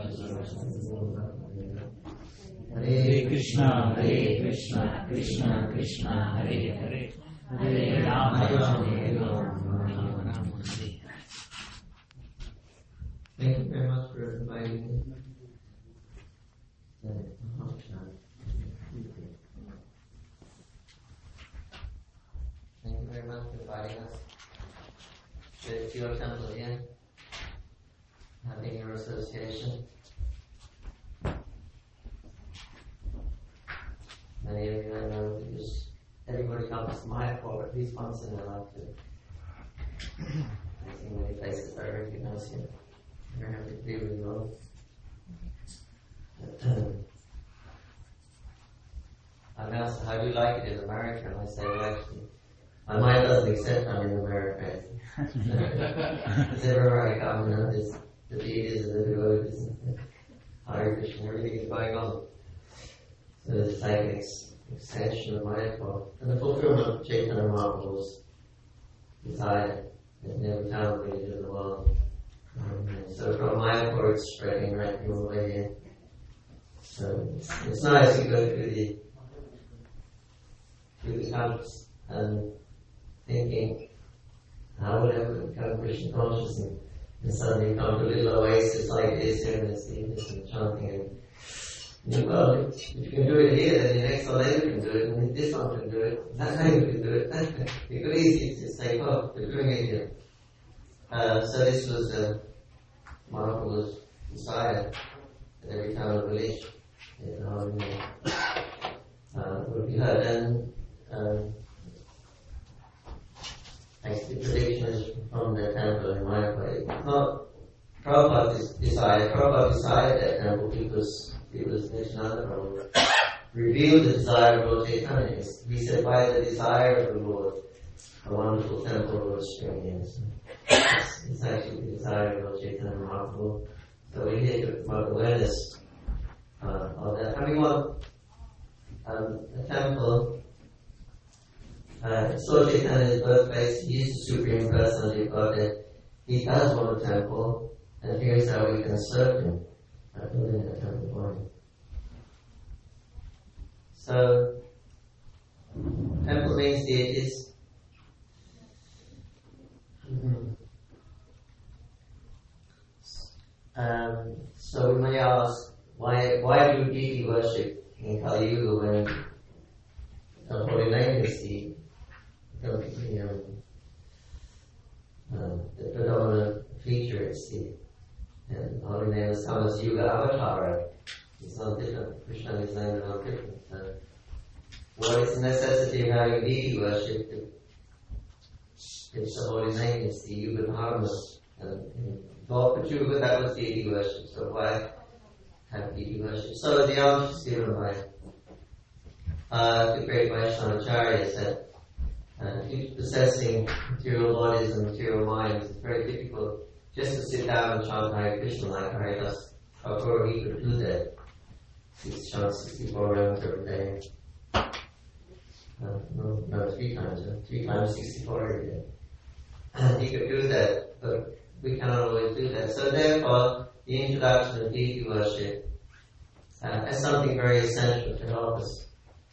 Hare Krishna, Krishna Krishna, Hare Hare, Hare Rama, Hare Rama, Rama Rama, Hare Hare. Thank you very much for inviting me. Thank you very much for inviting us to your temple again, having your association. Many of you I know because everybody comes to Mayapur at least once in their lifetime. I see many places I recognize you. I have to agree with you all. I'm asked, how do you like it in America? And I say, well, actually, my mind doesn't accept I'm in America. Because everywhere I come, there's the deities and the devotees and Hare Krishna, everything is going on. So it's like an extension of Mayapur. And the fulfillment of Chaitanya Mahaprabhu's desire in every town village of the world. So from Mayapur it's spreading right your way in. So it's nice to go through the camps and thinking, how would I ever become Krishna conscious and suddenly come to a little oasis like this here in this and chanting and well, if you can do it here, then the next one later can do it, and this one can do it, that guy can do it. It could easily just say, oh, we're doing it here. So this was Mahaprabhu's desire that every town and village would be heard. And actually the prediction is from the temple in Mayapur. Not Prabhupada's desire. Prabhupada desired that temple because it was Nityananda Prabhu revealed the desire of Lord Chaitanya. He said, by the desire of the Lord, a wonderful temple will spring in. It's actually the desire of Lord Chaitanya Mahaprabhu. So we need to promote awareness of that. Having one a temple, Lord Chaitanya's birthplace, he is the Supreme Personality of Godhead. He does want a temple, and here's how we can serve him. Building a temple for him. So, temple means deities. So we may ask, why do deity worship in Kali Yuga when the holy name is the predominant feature? It's and holy name is Thomas Yuga Avatara. It's not different. Krishna's name is not different. What is the necessity of having deity worship if the holy name is the Yuga Dharma? And God put Yuga, that was deity worship. So why have deity worship? So the answer is given by the great Vaishnavacharya said, possessing material bodies and material minds is very difficult. Just to sit down and chant Hare Krishna like Haridas Thakur, he could do that. 64 rounds every day. No, 3 times. 3 times 64 every day. And he could do that, but we cannot always do that. So therefore, the introduction of deity worship as something very essential to help us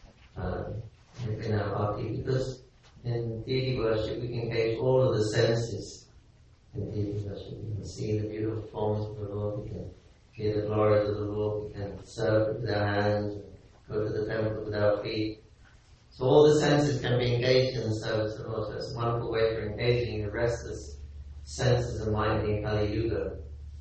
in our bhakti, because in deity worship we can engage all of the senses. In deity worship, we can see the beautiful forms of the Lord, we can hear the glories of the Lord, we can serve with our hands, go to the temple with our feet. So all the senses can be engaged in the service of the Lord. So it's a wonderful way for engaging the restless senses of mind in Kali Yuga.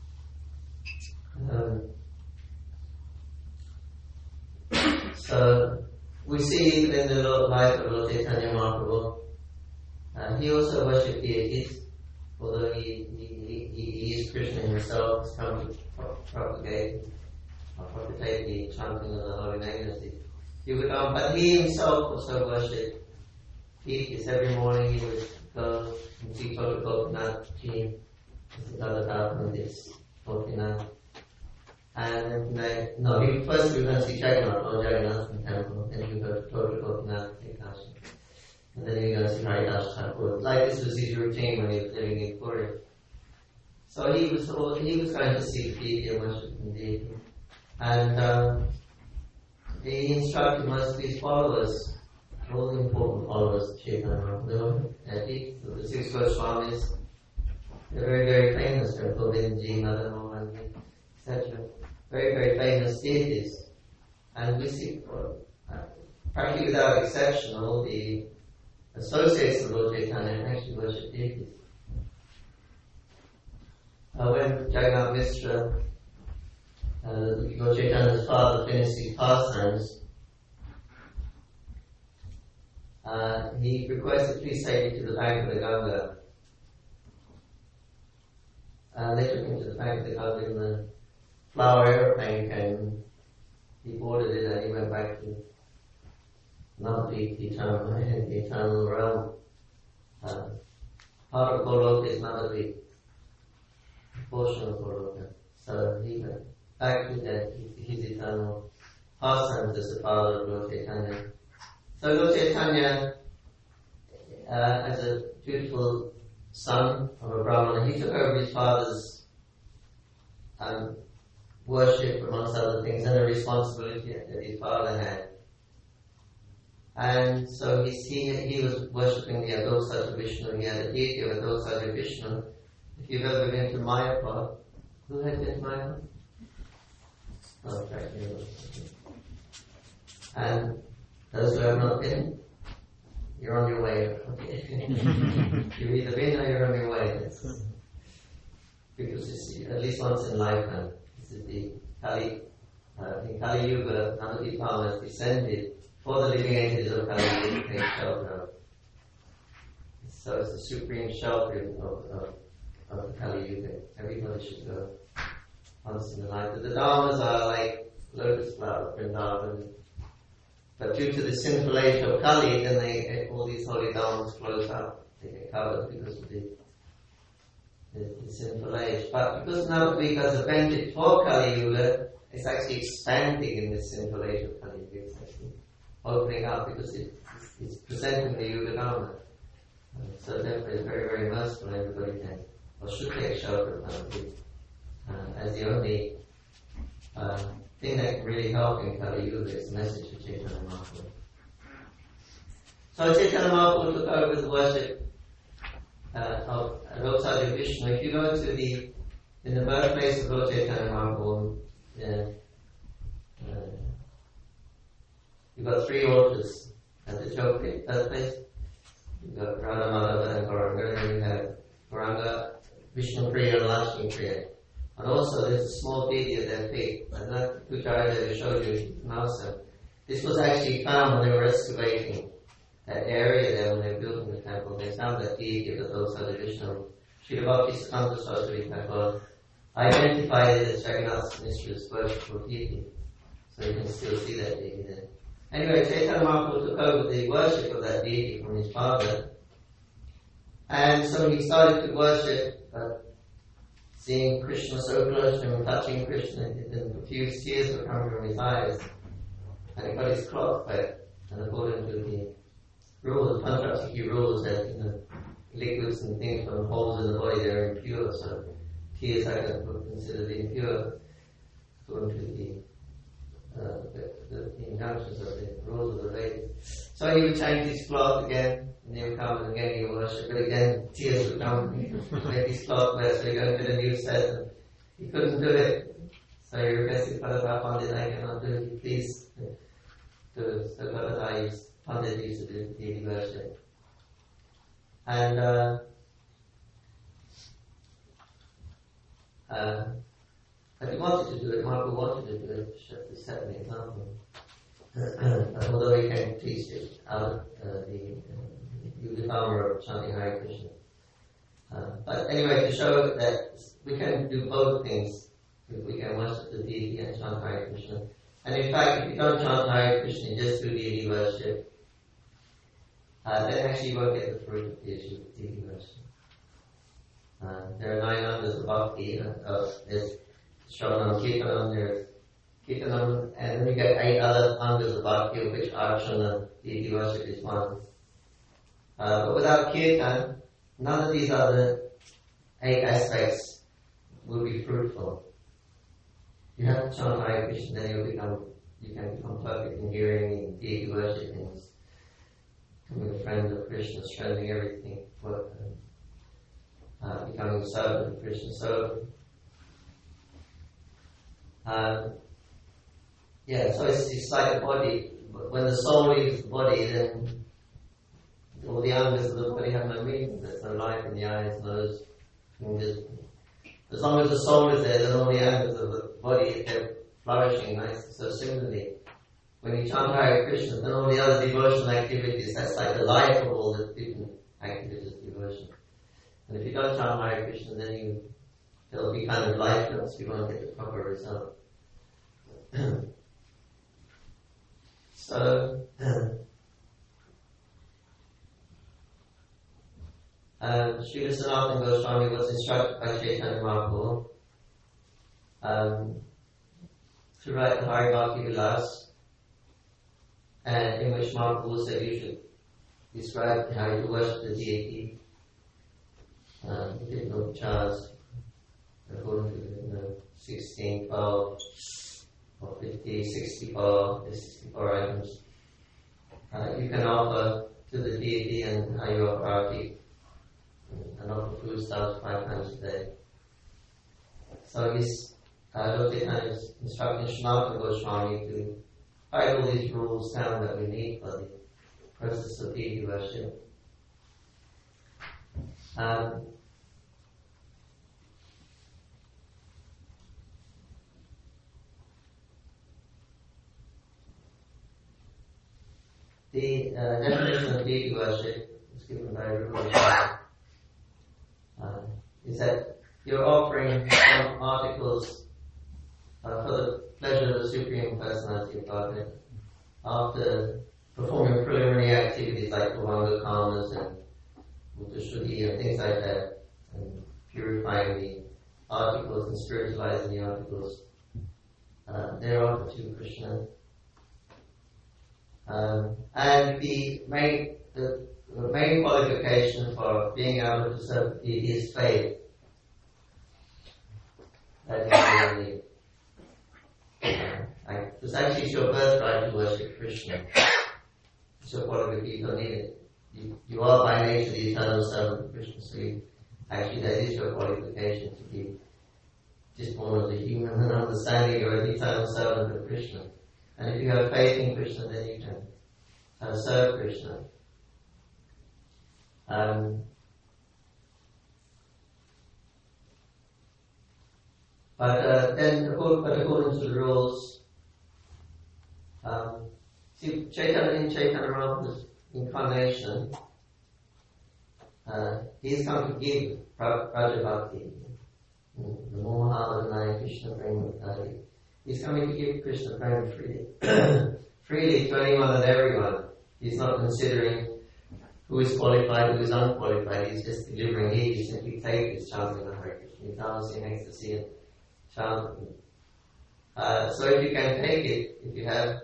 So we see in the life of Lord Chaitanya Mahaprabhu, he also worshipped deities. Although he is Krishna himself, has come to propagate the chanting of the holy name as he would but he himself also worshipped deities. Every morning he would go and see Tota Gopinath Ji, this Gopinath. And he first would go and see Jagannath or Jagannath in the temple, then he would go to Tota Gopinath Ekadashi. And then he would go and see Haridas Thakur. Like this was his routine when he was living in Puri. So he was going to see the deity and worship the deity. And he instructed most of his followers, all the important followers of Chaitanya Mahaprabhu, the 6 Goswamis. They're very, very famous. They're Govindji, Madan Mohan, etc. Very, very famous deities. And we see, practically without exception, all the associates of Lord Chaitanya actually worship deities. When Jagannath Mishra, Lord Chaitanya's father, finished his pastimes, he requested, please take me to the bank of the Ganga. And they took him to the bank of the Ganga, and the flower aeroplane came. He boarded it and he went back to Navadvip, the eternal realm. Part of Goloka is Navadvip, a portion of Goloka. So he went back to his eternal pastimes as the father of Lord Chaitanya. So Lord Chaitanya, as a dutiful son of a Brahmana, he took over his father's worship, amongst other things, and a responsibility that his father had. And so he was worshipping the Adoksaja Vishnu. He had a deity of Adoksaja Vishnu. If you've ever been to Mayapur, who has been to Mayapur? Oh, right. And those who have not been, you're on your way. Okay. You've either been or you're on your way. Because you see, at least once in lifetime, this is the Kali, in Kali Yuga, Navadvip has descended for the living entities of Kali Yuga to take shelter. So it's the supreme shelter of the Kali Yuga. Everybody should go once in a lifetime. The Dharmas are like lotus flower, Vrindavan. But due to the sinful age of Kali, then all these holy dharmas close up. They get covered because of the sinful age. But because Navadvip has a benefit for Kali Yuga, it's actually expanding in the sinful age of Kali Yuga. It's actually opening up because it's presenting the Yuga Dharma. So therefore it's very, very merciful, and everybody can, or should take shelter of Navadvip as the only thing that can really help in Kali Yuga is the message of Chaitanya Mahaprabhu. So Chaitanya Mahaprabhu took over the worship of Adoksaja Vishnu. If you go to in the birthplace of Lord Chaitanya Mahaprabhu, you've got 3 altars at the Chowk birthplace. You've got Radha Madhava and Gauranga, and you have Gauranga, Vishnu Priya and Lakshmi Priya. And also there's a small deity at their feet, and that Pujaraya that I showed you now. This was actually found when they were excavating that area there, when they were building the temple. They found that deity of Adoksaja Vishnu. Srila Bhaktivedanta Saraswati Thakur identified it as Jagannath Mishra's worshipful deity. So you can still see that deity there. Anyway, Chaitanya Mahaprabhu took over the worship of that deity from his father. And so he started to worship, seeing Krishna so close to him, touching Krishna, and profuse tears were coming from his eyes. And he got his cloth back. And according to the rules, Panchapsiki rules, that liquids and things from holes in the body, they're impure, so tears are considered impure according to the injunctions of the rules of the Vedas. So he would change his cloth again, and he would come and again he would worship, but again tears would come, he would make his cloth better, so he go to the new set, and he couldn't do it. So he requested Padapa Pandit, I cannot do it, please do it. So Padapa Pandit used to do deity worship. And but he wanted to do it, Mahaprabhu wanted to do it, to set an example. Although he can't teach it out of the power of chanting Hare Krishna. But anyway, to show that we can do both things, we can worship the deity and chant Hare Krishna. And in fact, if you don't chant Hare Krishna, just do deity worship, then actually you won't get the fruit of deity worship. There are 9 angas of bhakti. There's Shravanam, Kirtanam, there's Kirtanam, and then you get 8 other angas of bhakti, of which Archana, deity worship, is one. But without Kirtan, none of these other 8 aspects will be fruitful. You have to chant Hare Krishna, then you can become perfect in hearing, in deity worshipping, becoming a friend of Krishna, strengthening everything, becoming a servant of Krishna. So, so it's like the body. When the soul leaves the body, then all the angas of the body have no meaning. There's no life in the eyes, nose, fingers. As long as the soul is there, then all the angas of the body, they're flourishing nicely. So similarly, when you chant Hare Krishna, then all the other devotional activities, that's like the life of all the different activities of devotion. And if you don't chant Hare Krishna, then it'll be kind of lifeless. You won't get the proper result. So, Srila Sanatana Goswami was instructed by Chaitanya Mahaprabhu to write the Hari Bhakti Vilas, and in which Mahaprabhu said you should describe how you worship the deity, different chants according to 16, 12, or 50, 64, 64 items. You can offer to the deity and how you offer arati, and offer food stuff 5 times a day. So he's Lord Chaitanya is instructing Sanatana Goswami to write all these rules down that we need for the process of deity worship. The definition of deity worship is given by Rupa is that you're offering some articles for the pleasure of the Supreme Personality of Godhead after performing preliminary activities like Bhavanga Karmas and Uttashruti and things like that, and purifying the articles and spiritualizing the articles. They're offered to Krishna. And the main qualification for being able to serve the deity is faith. That is really, it's actually your birthright to worship Krishna. It's your qualification. You don't need it. You are by nature the eternal servant of Krishna. So actually that is your qualification to be just born as a human and understanding you're an eternal servant of Krishna. And if you have faith in Krishna, then you can serve Krishna. But according to the rules, see, Chaitanya Mahaprabhu's incarnation, he's come to give Raja Bhakti, the Moha Krishna Prema. He's coming to give Krishna Prema freely to anyone and everyone. He's not considering who is qualified, who is unqualified. He's just delivering it. You simply take his chanting of Hare Krishna. He's dancing ecstasy and chanting. So if you can take it, if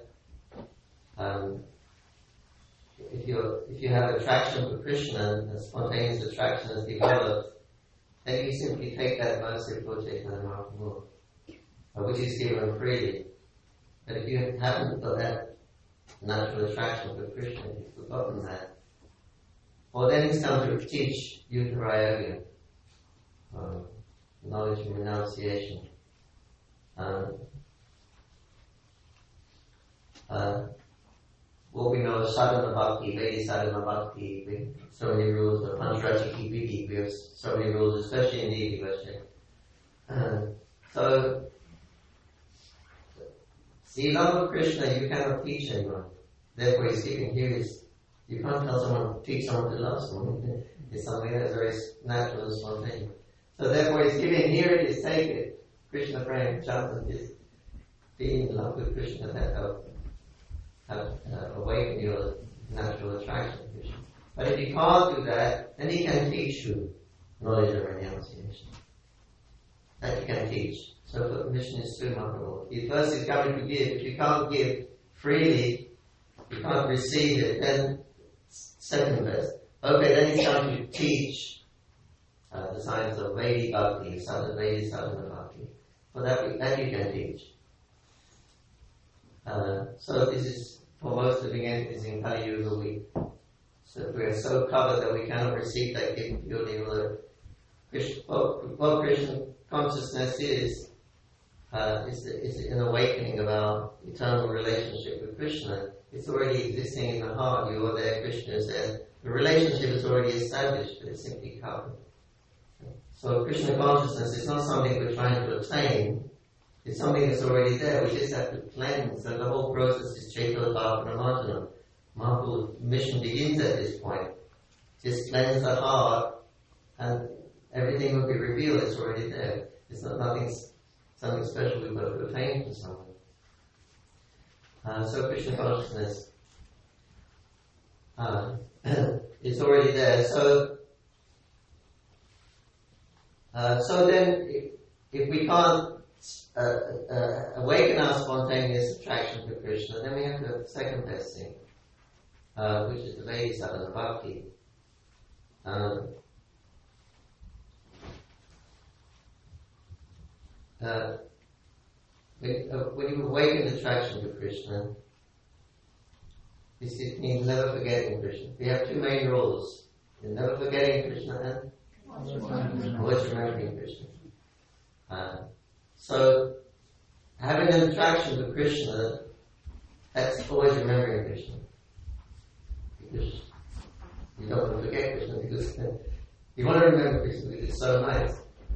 you have attraction for Krishna and spontaneous attraction is developed, then you simply take that mercy of Lord Chaitanya Mahaprabhu, which is given freely. But if you haven't got that natural attraction for Krishna, you've forgotten that, well then he's come to teach you to Raya knowledge and renunciation. What we know is sadhana bhakti, Vedic sadhana bhakti, with so many rules, but Pancharachiki Viki, we have so many rules, especially in deity worship. So, the love of Krishna you cannot teach anyone. Therefore he's giving here is, you can't tell someone, teach someone to love someone. It's something that's very natural and spontaneous. So therefore he's giving, here it is, take it. Krishna praying, chant, just being in love with Krishna, that have awaken your natural attraction to Krishna. But if you can't do that, then he can teach you knowledge of renunciation. That you can teach. So for mission is through Mahaprabhu. First he's coming to give. If you can't give freely, you can't receive it, then second best. Okay, then he's going to teach the science of Vedic Bhakti, Vedic Sadhana Bhakti. For that you can teach. So this is, for most living entities in Kali Yuga, we are so covered that we cannot receive that gift purely. What Krishna consciousness is an awakening of our eternal relationship with Krishna. It's already existing in the heart. You are there, Krishna is there. The relationship is already established, but it's simply covered. So Krishna consciousness is not something we're trying to attain. It's something that's already there. We just have to cleanse. So the whole process is Chaitanya Bhavana. Mahaprabhu's mission begins at this point. Just cleanse the heart and everything will be revealed. It's already there. It's not something special we've got to attain from someone. So Krishna consciousness it's already there. So then if we can't awaken our spontaneous attraction to Krishna, then we have to have the second best thing, which is the Vedic Sadhana Bhakti. When you awaken attraction to Krishna, this means never forgetting Krishna. We have two main rules: never forgetting Krishna and always remembering Krishna. So, having an attraction to Krishna, that's always remembering Krishna. Because you don't want to forget Krishna, because you want to remember Krishna because it's so nice.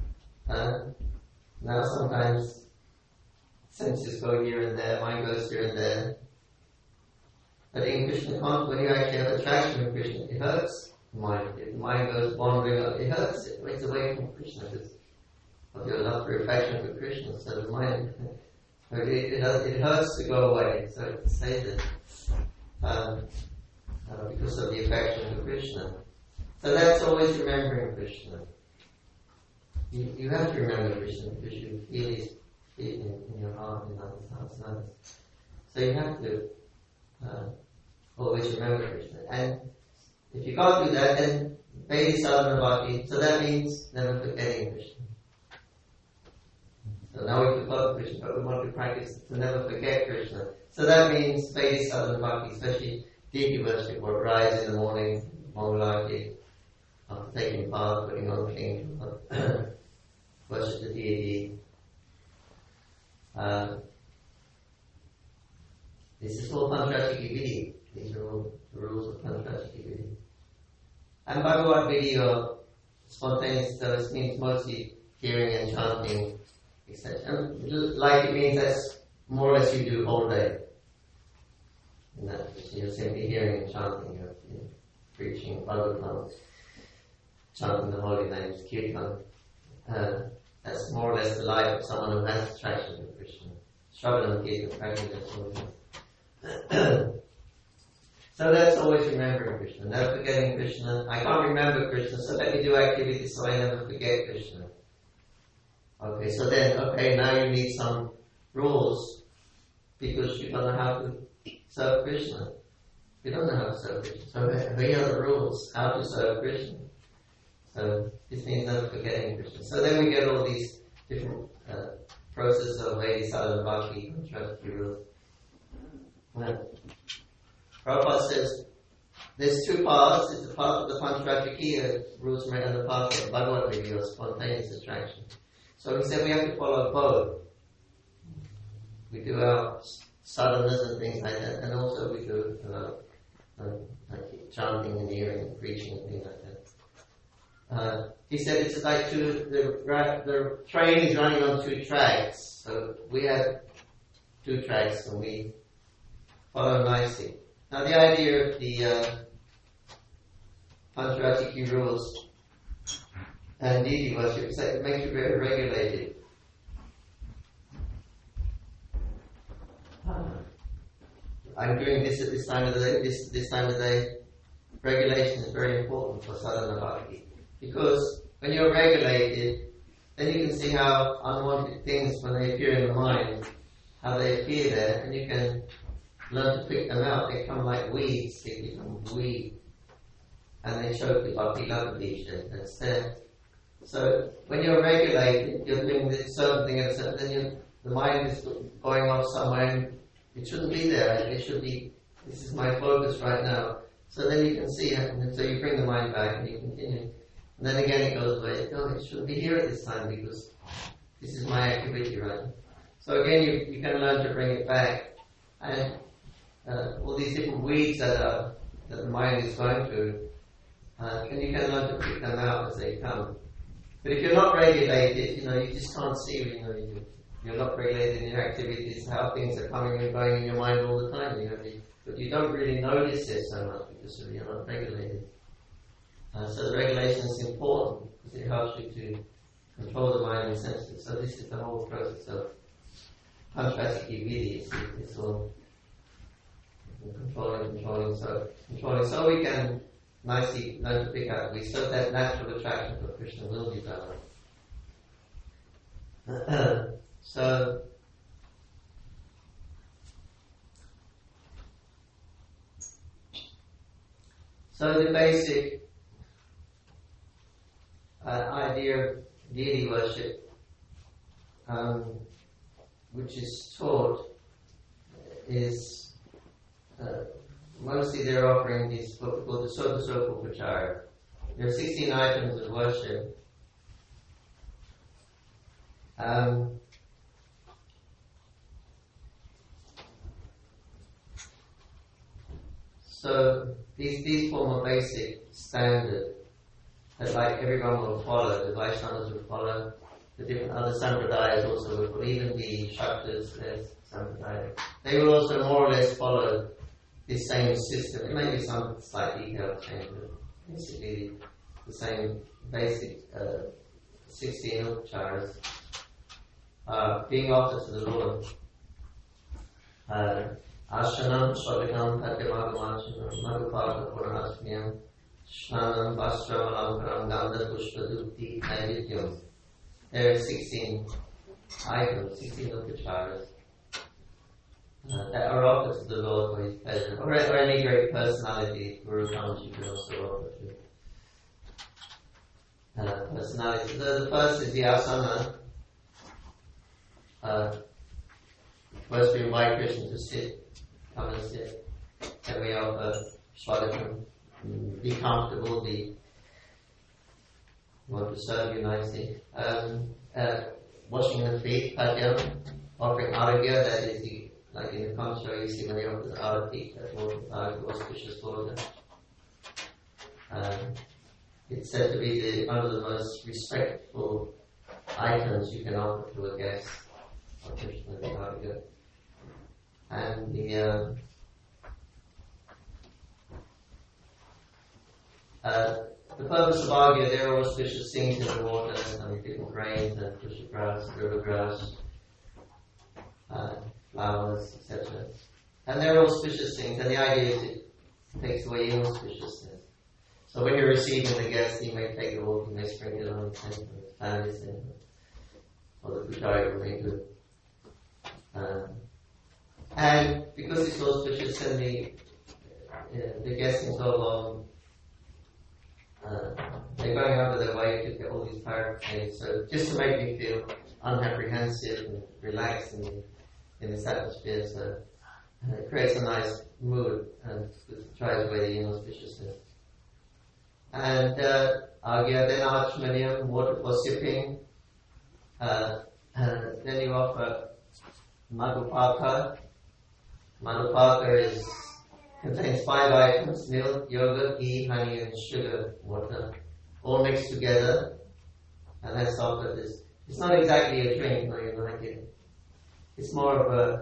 Now sometimes senses go here and there, mind goes here and there. But in Krishna consciousness, when you actually have attraction to Krishna, it hurts the mind. If the mind goes wandering, it hurts. It takes away from Krishna. Of your love for affection for Krishna, so the mind, it hurts to go away. So it says it because of the affection for Krishna. So that's always remembering Krishna. You have to remember Krishna because you feel His feeling in your heart and others' hearts. So you have to always remember Krishna. And if you can't do that, then Vedic Sadhana Bhakti. So that means never forgetting Krishna. So now we forgot Krishna, but we want to practice to never forget Krishna. So that means Vedic Sadhana Bhakti, especially deity worship, or rise in the morning, Mangalarti, after taking bath, putting on clean, worship the deity. This is all Panchratiki Vidhi. These are all the rules of Panchratiki Vidhi. And Bhagavad Vidhi, or spontaneous service, means mostly hearing and chanting, etc. And like it means that's more or less you do all day. And that you're simply hearing and chanting, you're preaching Bhagavatam, chanting the holy names, Kirtan. That's more or less the life of someone who has attraction to Krishna. Shravanam Kirtan, practicing that sort of. So that's always remembering Krishna, never forgetting Krishna. I can't remember Krishna, so let me do activities so I never forget Krishna. Okay, so then, now you need some rules because you don't know how to serve Krishna. You don't know how to serve Krishna. So here are the rules, how to serve Krishna. So this means never forgetting Krishna. So then we get all these different processes of Vedic Sadhana Bhakti, Panchratiki rules. Prabhupada says there's two paths. It's the path of the Panchratiki rules and the path of Bhagavad Gita, or spontaneous attraction. So he said we have to follow both. We do our sadhanas and things like that, and also we do like chanting and hearing and preaching and things like that. He said it's like the train is running on two tracks. So we have two tracks and we follow nicely. Now the idea of the Panchratiki rules and deity worship is that it makes you very regulated. I'm doing this at this time of the day, this time of the day. Regulation is very important for sadhana bhakti. Because when you're regulated, then you can see how unwanted things, when they appear in the mind, how they appear there, and you can learn to pick them out. They come like weeds, they become weed. And they choke the bhakti love that's there. So when you're regulated, you're doing this certain thing, and then the mind is going off somewhere, and it shouldn't be there. It should be, this is my focus right now. So then you can see, and so you bring the mind back and you continue. And then again it goes away. No, it shouldn't be here at this time because this is my activity right now. So again you can learn to bring it back. And all these different weeds that the mind is going through, and you can learn to pick them out as they come. But if you're not regulated, you just can't see, you're not regulated in your activities, how things are coming and going in your mind all the time. But you don't really notice it so much because you're not regulated. So the regulation is important because it helps you to control the mind and senses. So this is the whole process of Panchvatiki Vidhi. It's all controlling. So we can nicely learn to pick up. We serve that natural attraction for Krishna will develop. So the basic idea of deity worship, which is taught, is mostly they're offering these what we call the Sotasoka Prachara. There are 16 items of worship. So these form a basic standard that like everyone will follow, the Vaishnavas will follow, the different other sampradayas also will follow, even the Shaktas, there's sampradaya. They will also more or less follow this same system. There may be some slight detail change, but basically the same basic 16 upacharas being offered to the Lord. Ashanam, Swavikam, Patyamagamachanam, Madhupaka, Purnasmiyam, Shnanam, Vastram, Alamkaram, Gandha, Pushpa, Dukti, Naividyam. There are 16 items, 16 upacharas that are offered to the Lord for His pleasure, or any great personality. Guru Kanji can also offer to personality. The first is the asana. First we invite Krishna to sit, come and sit. Then we offer Swadakam, be comfortable, want to serve you nicely. Washing the feet, Padyam, offering Aragya, that is like in the commentary you see when they offer the Arati, that water, auspicious water. It's said to be one of the most respectful items you can offer to a guest of Krishna, the Aragya. And the purpose of Argya, there are auspicious things in the water, different grains and Krishna grass, river grass, flowers, etc. And there are auspicious things, and the idea is it takes away inauspiciousness. So when you're receiving the guest, you may take it off, you may sprinkle it on the tent, fan this in, or the puchari will make good. And because it's auspicious and the guests can go along, they're going out of their way to get all these paraphrase. So just to make me feel unapprehensive and relaxed in this atmosphere, so it creates a nice mood and tries away the inauspiciousness. And Agya, then Achmaniam, water for sipping. Then you offer Madhupaka. Madhupaka contains 5 items: milk, yogurt, ghee, honey, and sugar water, all mixed together. And that's offered. It's not exactly a drink, no, you like it. It's more of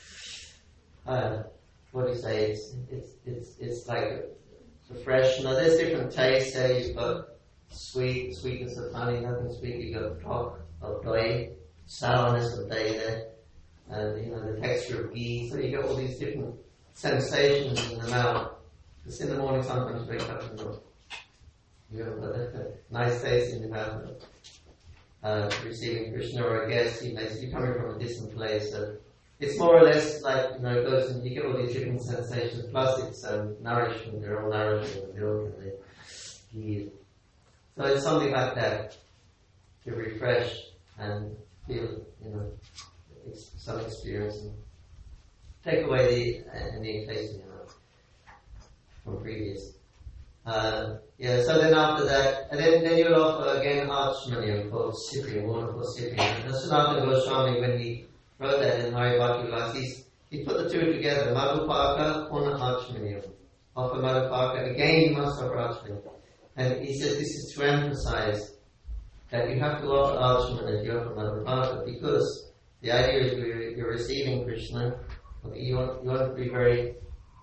a what do you say? It's like a fresh. Now there's different tastes. There you've got sweetness of honey, nothing sweet. You've got top of doi, sourness of dai there, and the texture of ghee. So you got all these different sensations in the mouth. Just in the morning, sometimes you wake up and you have a nice taste in your mouth. Receiving Krishna or a guest, you're coming from a distant place. So it's more or less like, it goes and you get all these different sensations, plus it's nourishment, they're all nourishing, the milk and the ghee. So it's something like that. to refresh and feel, some experience and take away any placing from previous. So then after that, and then you'll offer again Archmanium called Cyprian, wonderful Cyprian. And Sanatana Goswami, when he wrote that in Hari Bhakti Vilas, he put the two together, Madhupaka, Purna Archmanium. Offer Madhupaka, again you must offer Archmanium. And he said this is to emphasize that you have to offer Archman if you offer Madhupaka, because the idea is you're receiving Krishna, you want to be very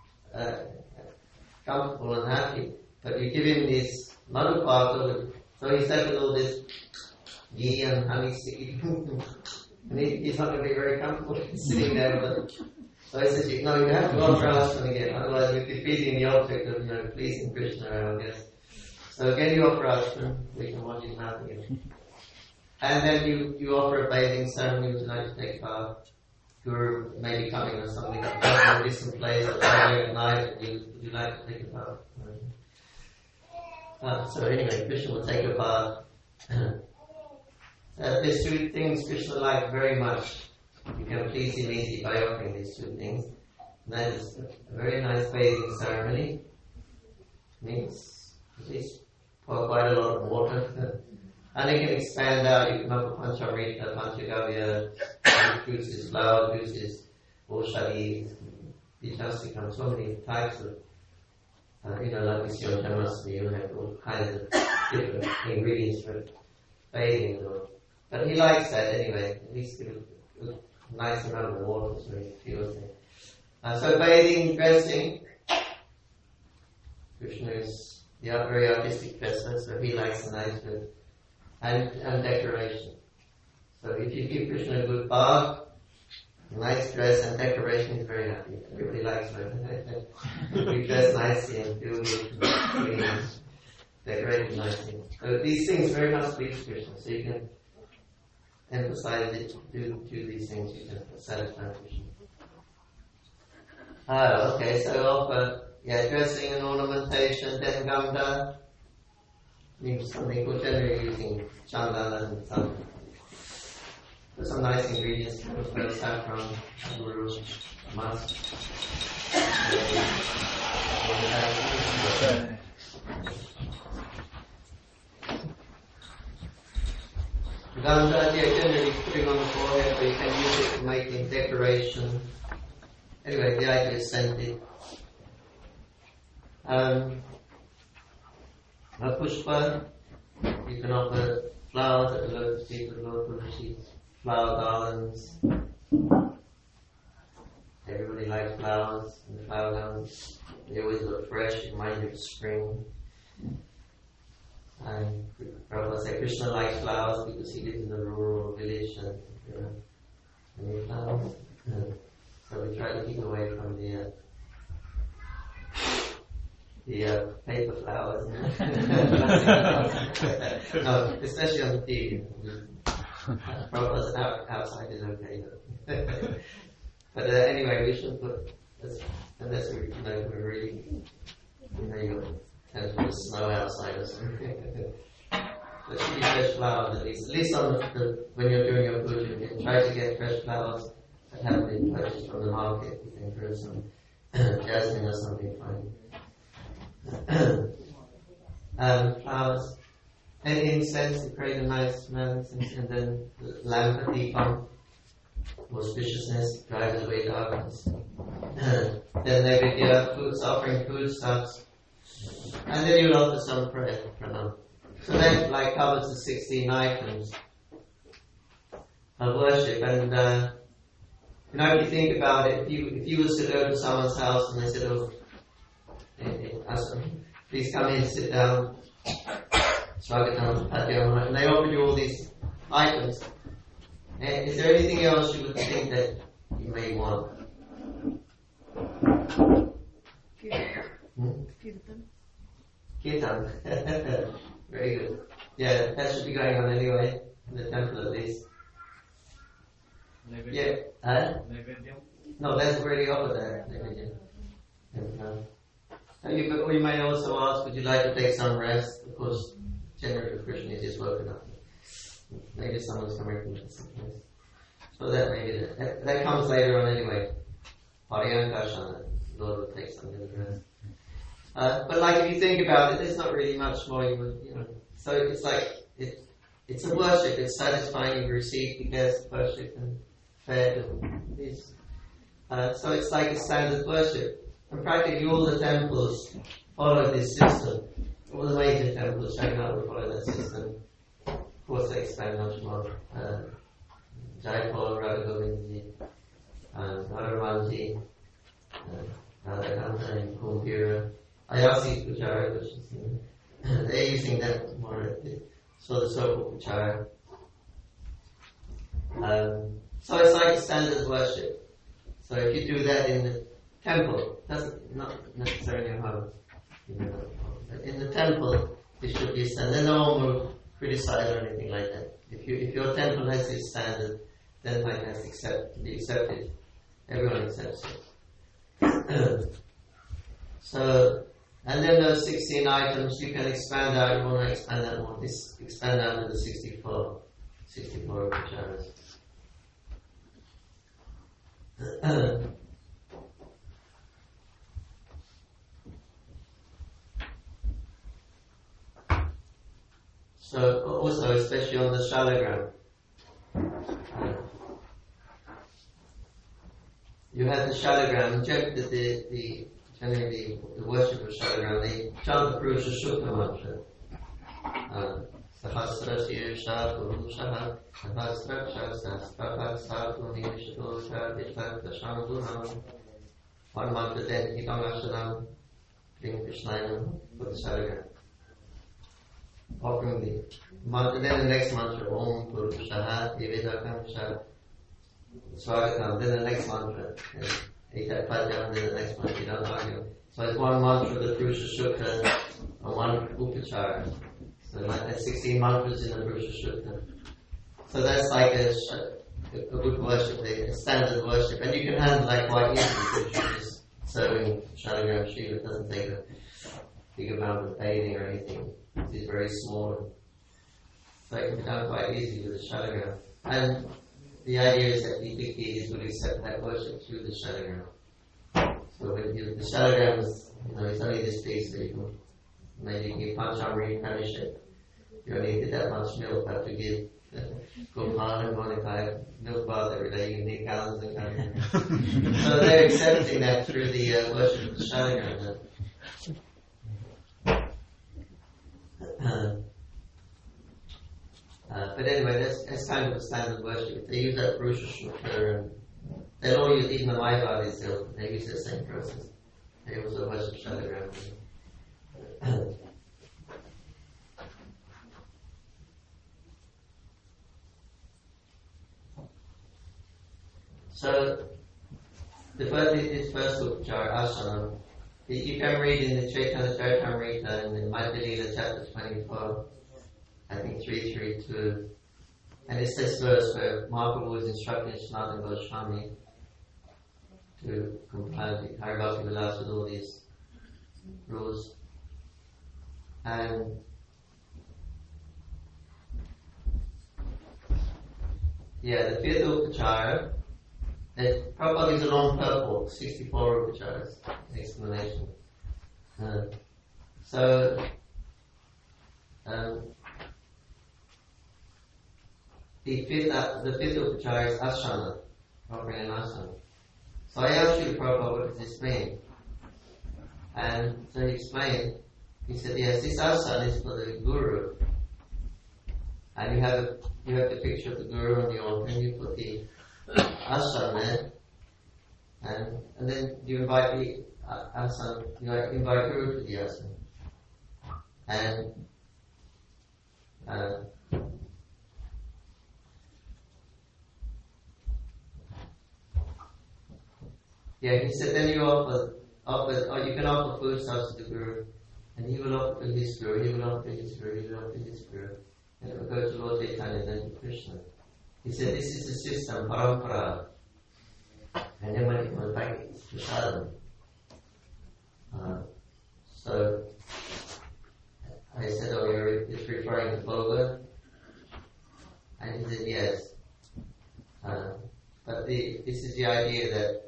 comfortable and happy, but you give him this Madhupaka, so he's left with all this ghee and honey sticky, and he's not going to be very comfortable sitting there with it. So he says, you have to offer Archman again, otherwise you're defeating the object of pleasing Krishna, I guess. So again you offer Archman, we can watch his mouth again. And then you offer a bathing ceremony, would you like to take part? Guru may be coming or something, from a distant place, or early at night, and would you like to take a bath? So anyway, Krishna will take a bath. There's two things Krishna likes very much. You can please him easily by offering these two things. And that is a very nice bathing ceremony. Means at least pour quite a lot of water. And it can expand out, you can offer Panchamrita, Panchagavya, juices, flower juices, Oshadi, Vichastikam, so many types of, like we see on Janmashtami, you have all kinds of different ingredients for bathing. But he likes that anyway, at least give a nice amount of water so he feels it. So bathing, dressing, Krishna is the very artistic dresser, so he likes a nice dress. And decoration. So if you give Krishna a good bath, nice dress and decoration, he's very happy. Everybody likes it. You dress nicely and do clean, decorate nicely. So these things very much please Krishna. So you can emphasize it, do these things, you can satisfy Krishna. Okay, so offer dressing and ornamentation, then Ganga. Some people generally using chandana and some nice ingredients, saffron, guru, musk. Gandha, generally putting on the forehead, but you can use it for making decoration. Anyway, the idea is scented. Pushpa, you can offer flowers at the lotus feet of the Lord Tulasji, flower garlands. Everybody likes flowers and the flower garlands. They always look fresh, remind you of spring. And Prabhupada said Krishna likes flowers because he lives in a rural village and many flowers. So we try to keep away from the paper flowers. No, especially on the TV. Flowers outside is okay though. But anyway, we shouldn't put, unless we're really, you tend to put snow outside or something. There should be fresh flowers at least on when you're doing your puja, you can try to get fresh flowers that haven't been purchased from the market. You can grow some jasmine or something fine. Flowers and incense to create a nice smell, and then lamp and deepam, auspiciousness, drives away darkness. Then they begin foods, offering foodstuffs, and then you'll offer some prayer. So that covers the 16 items of worship. And if you think about it, if you was to go to someone's house and they said, please come in, sit down, and they offered you all these items. Is there anything else you would think that you may want? Kirtan. Very good. Yeah, that should be going on anyway, in the temple at least. Yeah. No, that's already over there. Or you may also ask, would you like to take some rest? Of course, generally Krishna is just woken up. maybe someone's coming from some place. So that maybe that comes later on anyway. Paryankarshana, Lord will take some of the rest. But like if you think about it, there's not really much more you would, So it's like it's a worship. It's satisfying. You receive, you get worship and fed and this. So it's like a standard worship. And practically all the temples follow this system. All the major temples, Jagannath will follow that system. Of course, they expand much more. Jaipur, Radha Govindji, Radhamanji, Radhakanta, and Kumbhira. Ayasi Puchara, which is, they're using that more. So the circle Puchara. So it's like a standard worship. So if you do that in the temple, that's not necessarily a home. But in the temple, it should be standard. Then no one will criticize or anything like that. If your temple has this standard, then it has to be accepted. Everyone accepts it. So, and then those 16 items, you can expand out. You want to expand that more. Expand out to the 64 upacharas. So also, especially on the shalagram, you have the shalagram. Generally, the worship of shalagram, they chant the Purusha Shukla mantra. Sahasra Sirsha Purusha Sahasraksha Sahasraksha Satu Nishitosha Vishvat Dashanadunam. One mantra then, Hitam Ashanam, Kring Krishnayam, for the shalagram. Offering the mantra, then the next mantra, Om Purushaha Evedakam Shah Swagatam, then the next mantra, Etat Pajam, then the next mantra, you don't argue. So it's one mantra, the Purusha Shukta, and one Upachara. So like there's 16 mantras in the Purusha Shukta. So that's like a good worship, a standard worship, and you can handle that quite easily because you're just serving Shalagram Shiva. It doesn't take a big amount of bathing or anything. It's very small. So it can be done quite easily with the shalagram. And the idea is that the bhikkhis will accept that worship through the shalagram. So when the shalagram is, it's only this piece, so you can maybe give Panchamri Pranishit. You only get that much milk, have to give Gopal and Monica milk bath every day, you need gallons and gallons. So they're accepting that through the worship of the shalagram. But anyway, that's kind of a standard worship. They use that Purusha Shukta, and they don't use even the Mayavadis, they use the same process. They also worship shalagram. So, this first upachara, asana, you can read in the Chaitanya Charitamrita in the Madhya Lila chapter 24, I think 332, and it's this verse where Mahaprabhu is instructing Sanatana Goswami to comply with Haribhakti Vilas with all these rules. And the fifth upachara, Prabhupada gives a long purport, 64 upacharas, explanation. The fifth upachara is asana, offering an asana. So I asked you, Prabhupada, what does this mean? And so he explained, he said, yes, this asana is for the guru. And you have the picture of the guru on the altar, and you put the asana there, and then you invite the asana, you invite guru to the asana. And he said then you offer, or you can offer foodstuffs to the guru, and he will offer to his guru, he will offer to his guru, he will offer to his guru, and it will go to Lord Chaitanya, then to Krishna. He said this is the system, parampara, and then when it comes back, it's prasadam. So I said, it's referring to Bhoga, the idea that,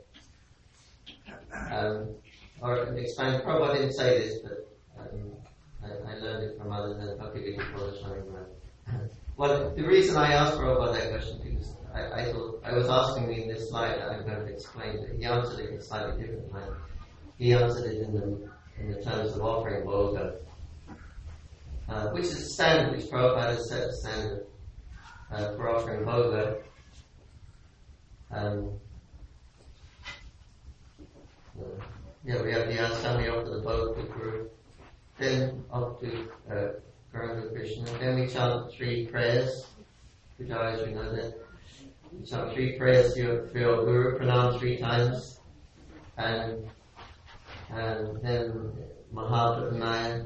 or expand, Prabhupada didn't say this, but I learned it from others and Bhakti-Vinod. Well, the reason I asked Prabhupada that question, because I thought, I was asking me in this slide that I'm going to explain it. He answered it in a slightly different way. He answered it in the terms of offering bhoga, which is a standard which Prabhupada has set a standard for offering bhoga. We have the asana, we offer the bhoga to Guru, then up to Gauranga Krishna, then we chant 3 prayers, Pujaris, we know that. We chant 3 prayers for your Guru, pranam 3 times, and then Mahaprabhu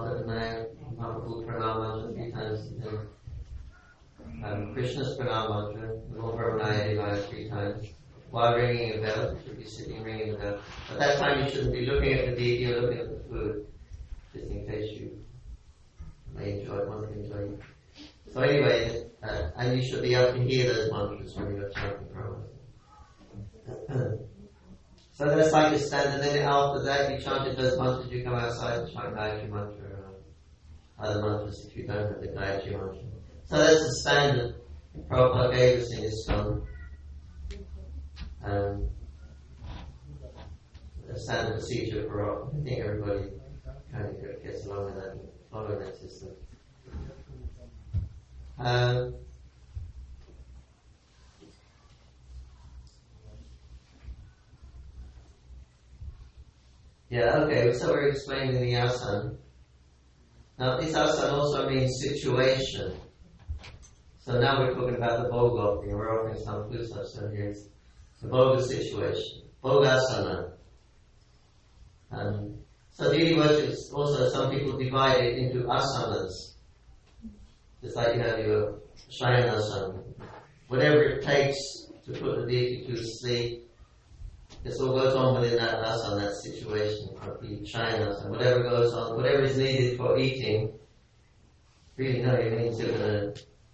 pranam mantra 3 times, and Krishna's pranam mantra, Mahaprabhu 3 times. While ringing a bell, you should be sitting ringing a bell. At that time you shouldn't be looking at the deity or looking at the food, just in case you may want to enjoy it. So anyway, and you should be able to hear those mantras when you're chanting Prabhupada. So that's like a standard. Then after that, you chanted those mantras, you come outside and chant Gayatri mantra or other mantras if you don't have the Gayatri mantra. So that's the standard Prabhupada gave us in ISKCON. A standard procedure for all. I think everybody kind of gets along with that and following that system. So we're explaining the asana. Now this asana also means situation. So now we're talking about the bhoga offering. We're offering some food stuff, so here's the bhoga situation. Bhogasana. So deity worship is also, some people divide it into asanas. Just like you have your shayanasana. Whatever it takes to put the deity to sleep, this all goes on within that asana, that situation of the shayanasana. Whatever goes on, whatever is needed for eating, really no, you need to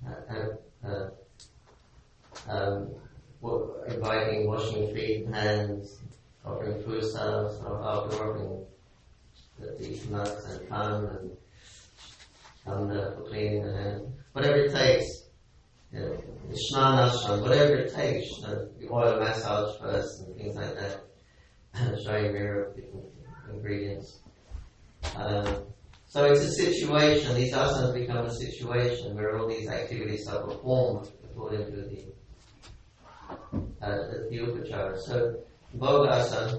inviting, washing feet, hands, offering food stuffs, or after offering these nuts and come for cleaning the hands. Whatever it takes, the snanasana, whatever it takes, the oil massage first and things like that, showing mirror of different ingredients. So it's a situation, these asanas become a situation where all these activities are performed according to the upachara. So, Bhogasana.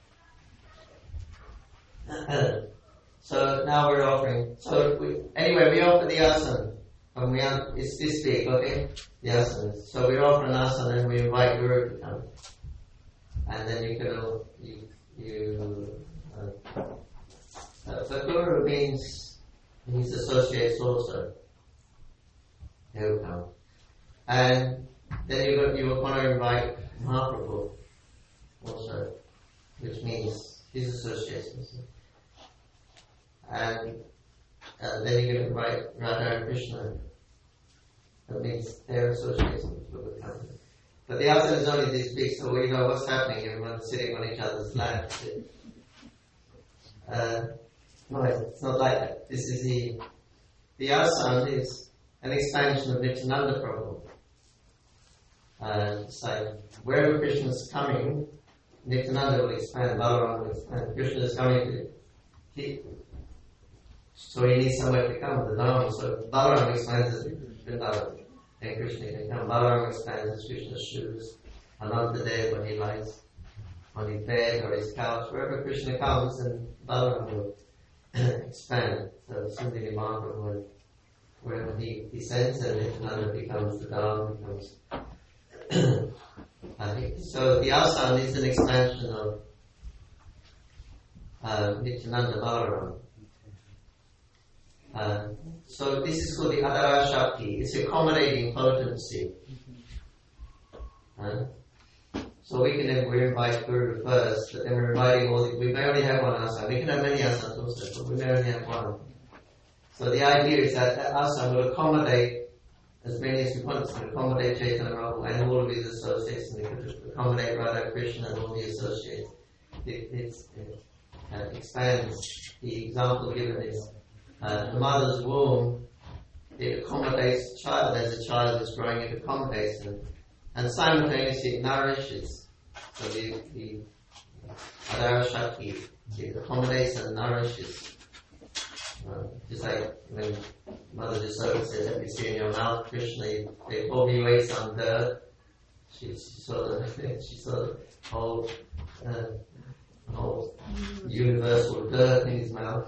So now we're offering. So we offer the asana. It's this big, okay? The asana. So we offer an asana and we invite Guru to come. And then you can but Guru means his associates also. They will come. And then you will want to invite Mahaprabhu also, which means his associates also. And then you can invite Radha and Krishna. That means their associates will come. But the asana is only this big, so we know what's happening. Everyone's sitting on each other's laps. No, it's not like that. This is the asana is an expansion of Nityananda Prabhu. So wherever Krishna is coming, Nityananda will expand, Balaram will expand. Krishna is coming so he needs somewhere to come, the Dham. So Balaram expands as Vrindavan, and Krishna can come. Balaram expands as Krishna's shoes. Anantadev when he lies on his bed or his couch, wherever Krishna comes, and Balaram will expand. So Sundari Mahaprabhu, wherever he descends, and Nityananda becomes the Dham, becomes so the asana is an expansion of Nityananda Balaram. So this is called the Adara Shakti. It's accommodating potency. So we invite Guru first, but then we're inviting we may only have one asana. We can have many asanas also, but we may only have one. So the idea is that asana will accommodate as many as we want to accommodate Chaitanya Prabhu and all of his associates, and we could accommodate Radha Krishna and all the associates. It expands. The example given is the mother's womb. It accommodates the child as the child is growing. It accommodates them, and simultaneously it nourishes. So the Adara Shakti, it accommodates and nourishes. Just like when Mother Jasoda said, "Let me see in your mouth, Krishna." They pulled me away some dirt. She saw the whole universal dirt in his mouth.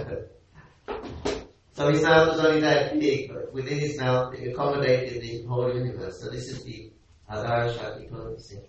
So his mouth was only that big, but within his mouth it accommodated the whole universe. So this is the Adara Shakti potency.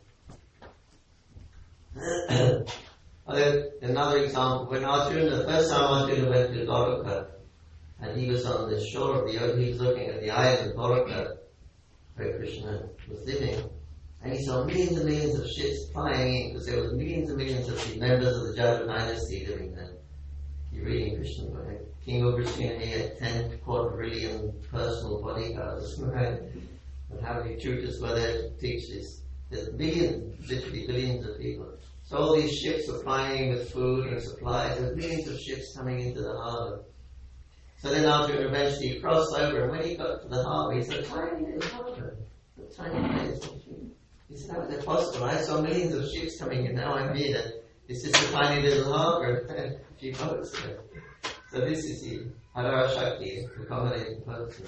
Another example, when Arjuna, the first time Arjuna went to Dwaraka, and he was on the shore of the ocean, he was looking at the island of Dwaraka, where Krishna was living, and he saw millions and millions of ships flying in, because there were millions and millions of the members of the Jadava dynasty living there. You're reading Krishna, right? King Ugrasena, he had 10 quadrillion personal bodyguards, right? And how many tutors were there to teach this? There's millions, literally billions of people. So all these ships were flying with food and supplies. There were millions of ships coming into the harbour. So then Arjuna eventually crossed over, and when he got to the harbour, he said, "Tiny little harbour, a tiny place." He said, "How is that possible? I saw millions of ships coming in. Now I'm here. It's just a tiny little harbour, a few boats there." So this is the Adara Shakti, accommodating person.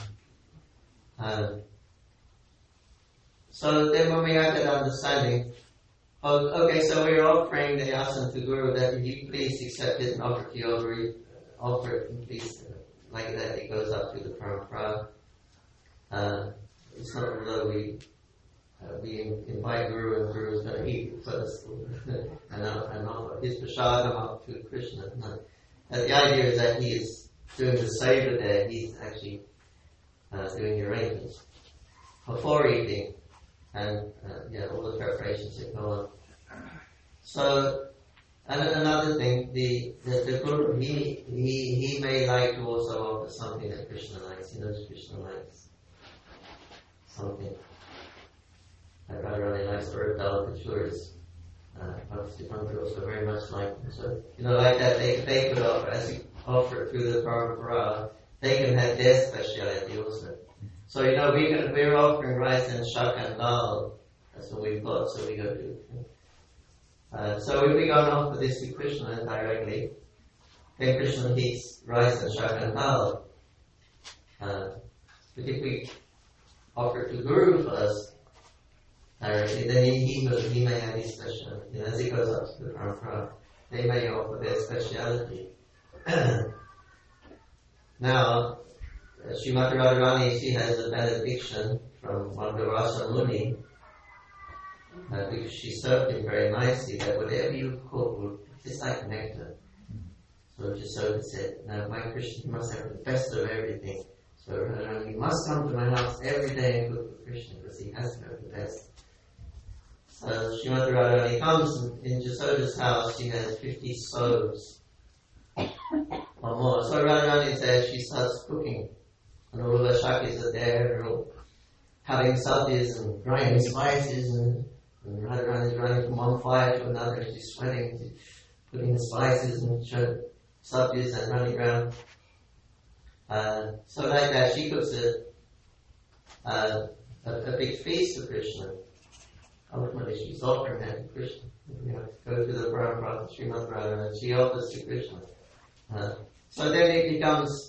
So then when we have that understanding, okay, so we're offering the asana to Guru, that if you please accept it and offer it to your offer it, and please, like that, it goes up to the parampara. It's not as though we invite Guru and Guru is going to eat it first and offer his prasadam up to Krishna. No. The idea is that he is doing the seva there, he's actually doing the arrangements before eating. And all the preparations that go on. So, and another thing, the Guru, he may like to also offer something that Krishna likes. He knows Krishna likes something. Like Radharani likes Urdal Kachuras. Bhakti also very much like them. So, like that, they could offer, as you offer it through the parampara, they can have their speciality also. So, we're offering rice and shak and dal. That's what we've got, so we go to so if we go and offer this to Krishna directly, then Krishna eats rice and shak and dal. But if we offer it to Guru first, directly, then he may have his speciality. As he goes up to the parampara, they may offer their speciality. Now, Srimati Radharani, she has a benediction from Mandarasa Muni, because she served him very nicely, that whatever you cook will taste like nectar. So Jasoda said, "Now my Krishna must have the best of everything. So Radharani, you must come to my house every day and cook for Krishna, because he has to have the best." So Srimati Radharani comes, and in Jasoda's house she has 50 stoves or more. So Radharani says she starts cooking. And all the Shaktis are there, they're all cutting satyas and grinding spices, and Radharani is running from one fire to another, and she's sweating, putting the spices and satyas and running around. So like that, she cooks a big feast for Krishna. Ultimately, she's offering that to Krishna. Go to the parampara, Srimati Radharani, and she offers to Krishna. So then it becomes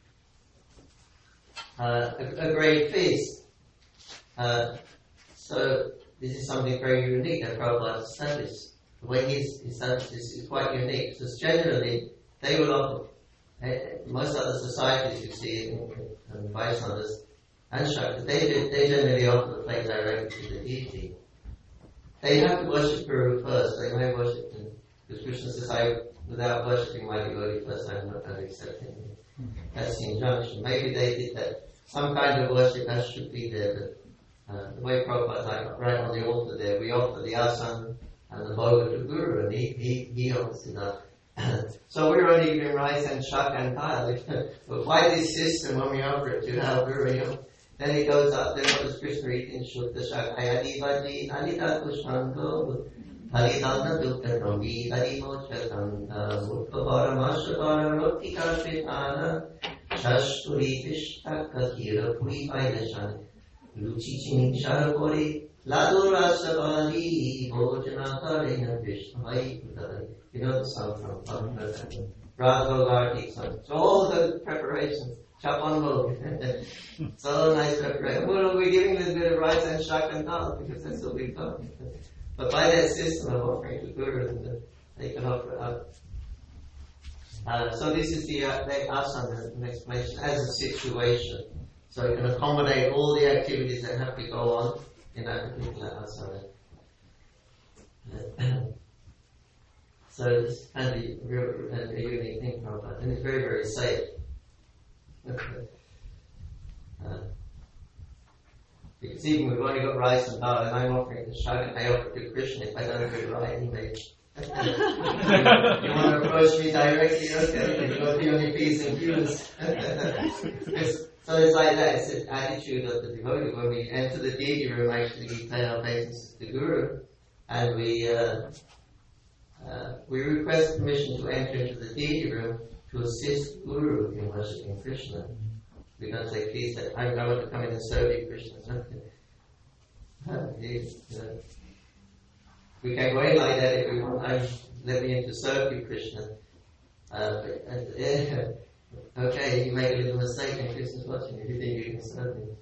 a great feast. So this is something very unique that Prabhupada established. The way he's established this is quite unique. So generally, they will offer, most other societies you see in Vaishnavas and Shaktas, they generally offer the plate directly to the deity. They have to worship Guru first. They may worship him, because Krishna says, without worshipping my devotee first, I'm not going to accept him. That's the injunction. Maybe they did that. Some kind of worship that should be there, but the way Prabhupada, like right on the altar there, we offer the asana and the bhoga to Guru, and he offers it up. So we're only giving rice and shak and dal. But why this system when we offer it to our Guru? Then he goes up, then what does Krishna read in Shuddha Shakayadi Vaji, Alita Kushmanto, Alitana Dukta Rambi, Adimocha Kanda, Mutpavara Mashakara, Rotika Shritana, Shashturi Pishta Kakira, Puri Vaidashan, Luchichini Sharakori, Ladura Savali, Bhojana Karina Krishna, you know the song from Bhagavad Radha Gardik song. So all the preparations, Chapan Log. So nice preparation. Well, we're giving a little bit of rice and shak and dal because that's what we've done. But by that system of offering to Guru, they can offer up. So this is the asana, an explanation, as a situation. So you can accommodate all the activities that have to go on in that particular asana. So it's kind of a unique thing from that, and it's very, very safe. Because even we've only got rice and dal, and I'm offering the shak, and I offer to Krishna. If I don't have it right, he may. You want to approach me directly? Okay, you got the only P's and Q's. So it's like that. It's the attitude of the devotee. When we enter the deity room, actually, we pay our obeisance to the Guru, and we request permission to enter into the deity room to assist Guru in worshipping Krishna. We don't say, please, I want to come in and serve you, Krishna. We can go in like that if we want. Let me in to serve you, Krishna. Okay, you make a little mistake and Krishna's watching if you think you can serve him.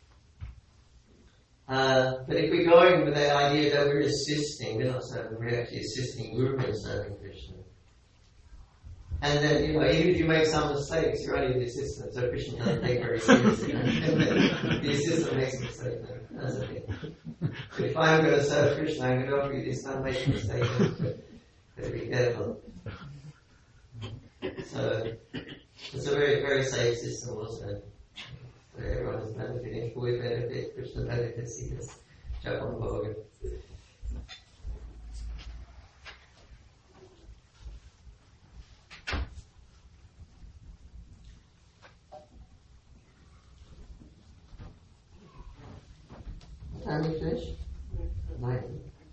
But if we're going with that idea that we're assisting, we're not serving, we're actually assisting Guru in serving Krishna. And then, even if you make some mistakes, you're only the assistant, so Krishna doesn't take very seriously. The assistant makes a mistake, then that's okay. But if I'm going to serve Krishna, I'm going to offer you this, don't make a mistake. Better be careful. So, it's a very, very safe system also. So everyone is benefiting, if we benefit, Krishna benefits, he gets Japan Bhoga. What time you finish? 9.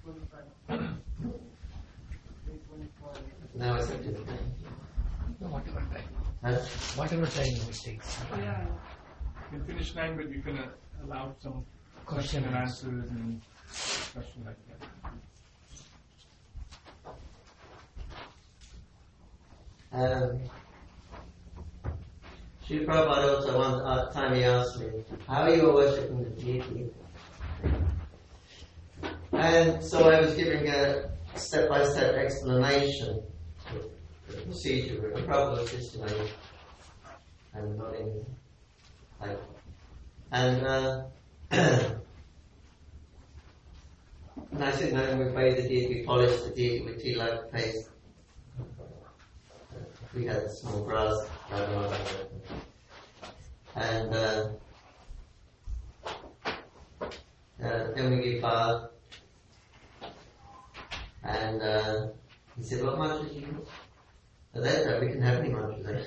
Now it's up to the time. No, whatever time. Huh? Whatever time it takes. Yeah. You can finish 9, but you can allow some question and answers and discussion like that. Srila Prabhupada also one time he asked me, how are you worshipping the deity? And so I was giving a step-by-step explanation of the procedure, and Prabhupada was just and nodding like, and I said, no, we bathe the deity, we polish the deity with tilak paste. We had small grass, and then we give bath. And he said, what mantras do you use? At that time, we didn't have any mantras.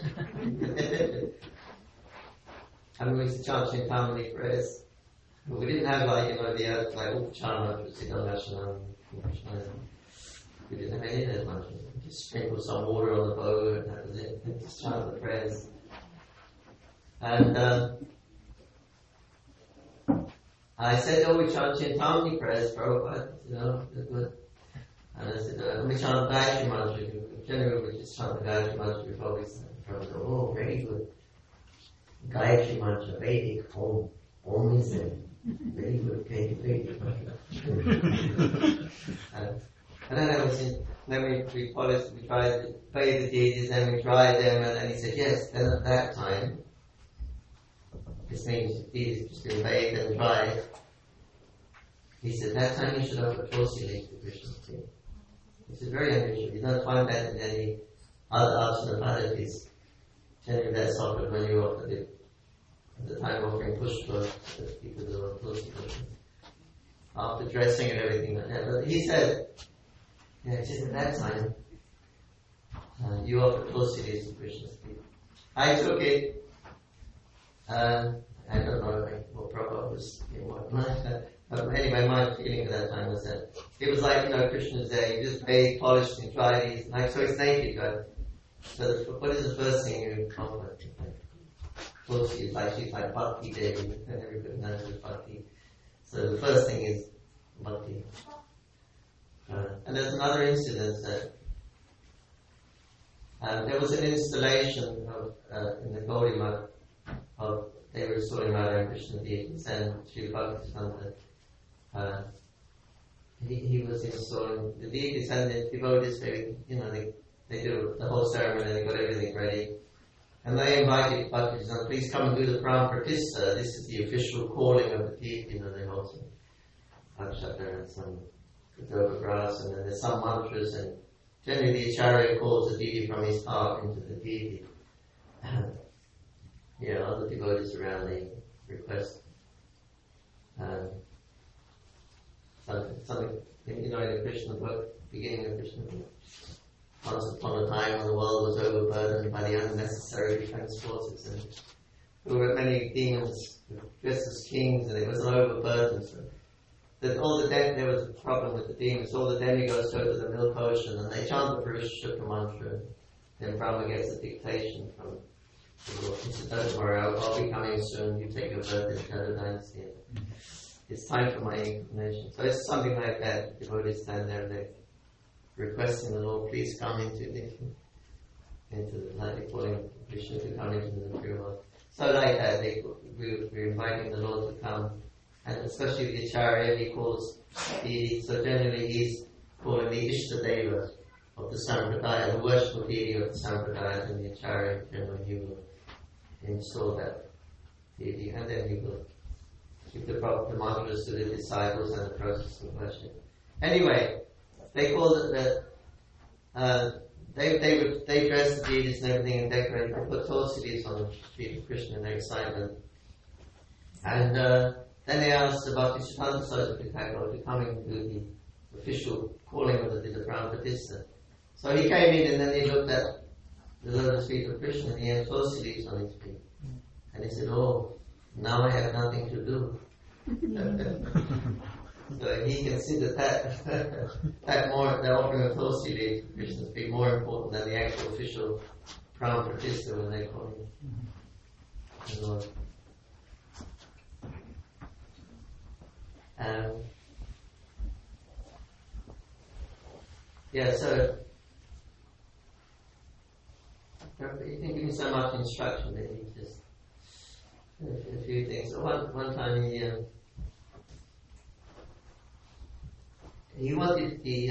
And we used to chant in family prayers. But we didn't have the other, Upachara mantras, Siddharashanam, we didn't have any of those mantras. We just sprinkled some water on the bow and that was it. And just chant the prayers. And I said, we chant in family prayers, Prabhupada, they're good. And I said, let me chant the Gayatri Mantra. Generally, we just chant the Gayatri Mantra before we start. Oh, very good. Gayatri Mantra, Vedic, Om is it. Very good, Vedic Mantra. And then we polished, we tried to bathe the deities, and we tried them, and he said, yes, then at that time, this means the deities just been bathed and dried. He said, that time you should offer tulsi leaves to Krishna's feet. This is very unusual. You don't find that in any other asana padatis. Generally that's offered when you offer at the time offering pushpa, the people who are tulsi pushpa. After dressing and everything like that. But he said, just at that time, you offer tulsi leaves to Krishna's feet. I took it, and I don't know what Prabhupada was, what but anyway, my feeling at that time was that it was like, Krishna's there, you just bathe, polished, and dry these, so it's naked, right? So what is the first thing you come with? Tulsi is she's like Bhakti Devi, and everybody knows her Bhakti. So the first thing is Bhakti. And there's another incident that there was an installation of, in the Gaudiya Math they were installing Radha and Krishna deities, and Srila Bhaktivedanta, he was installing the deities, and the devotees, they do the whole ceremony, and they got everything ready. And they invited Bhaktivedanta, please come and do the Pram Pratishtha. This is the official calling of the deity, they hold some Akshata and some Kadoba grass, and then there's some mantras, and generally the Acharya calls the deity from his heart into the deity. Other devotees around, they request something, in the Krishna book, beginning of Krishna book. Once upon a time when the world was overburdened by the unnecessary defense forces, and there were many demons dressed as kings, and it was an overburden. So that there was a problem with the demons. All the demigods go to the milk ocean, and they chant the Purushottama mantra. Then Brahma gets a dictation from the Lord. He said, "Don't worry, I'll be coming soon. You take your birth in Shadow Dynasty. It's time for my incarnation." So it's something like that. Devotees stand there and they're requesting the Lord, please come into the like calling Krishna to come into the material world. So like that, we're inviting the Lord to come, and especially the Acharya, he calls so generally he's calling the Ishtadeva of the Sampradaya, the worshipful deity of the Sampradaya, and the Acharya generally he will install that deity, and then he will give the mantras to the disciples and the process of worship. Anyway, they called it they dress the deities and everything and decorate. They put tulsi leaves on the feet of Krishna in their excitement. And then they asked about Bhaktisiddhanta Saraswati Thakur to come and do the official calling of the Pram Pratishtha. So he came in and then he looked at the lotus feet of Krishna and he had tulsi leaves on his feet. And he said, "Oh, now I have nothing to do." So he considered the offering of tulsi leaves to Krishna to be more important than the actual official Pram Pratishtha when they call him the Lord. So you can give me so much instruction that he just a few things. So one time he wanted the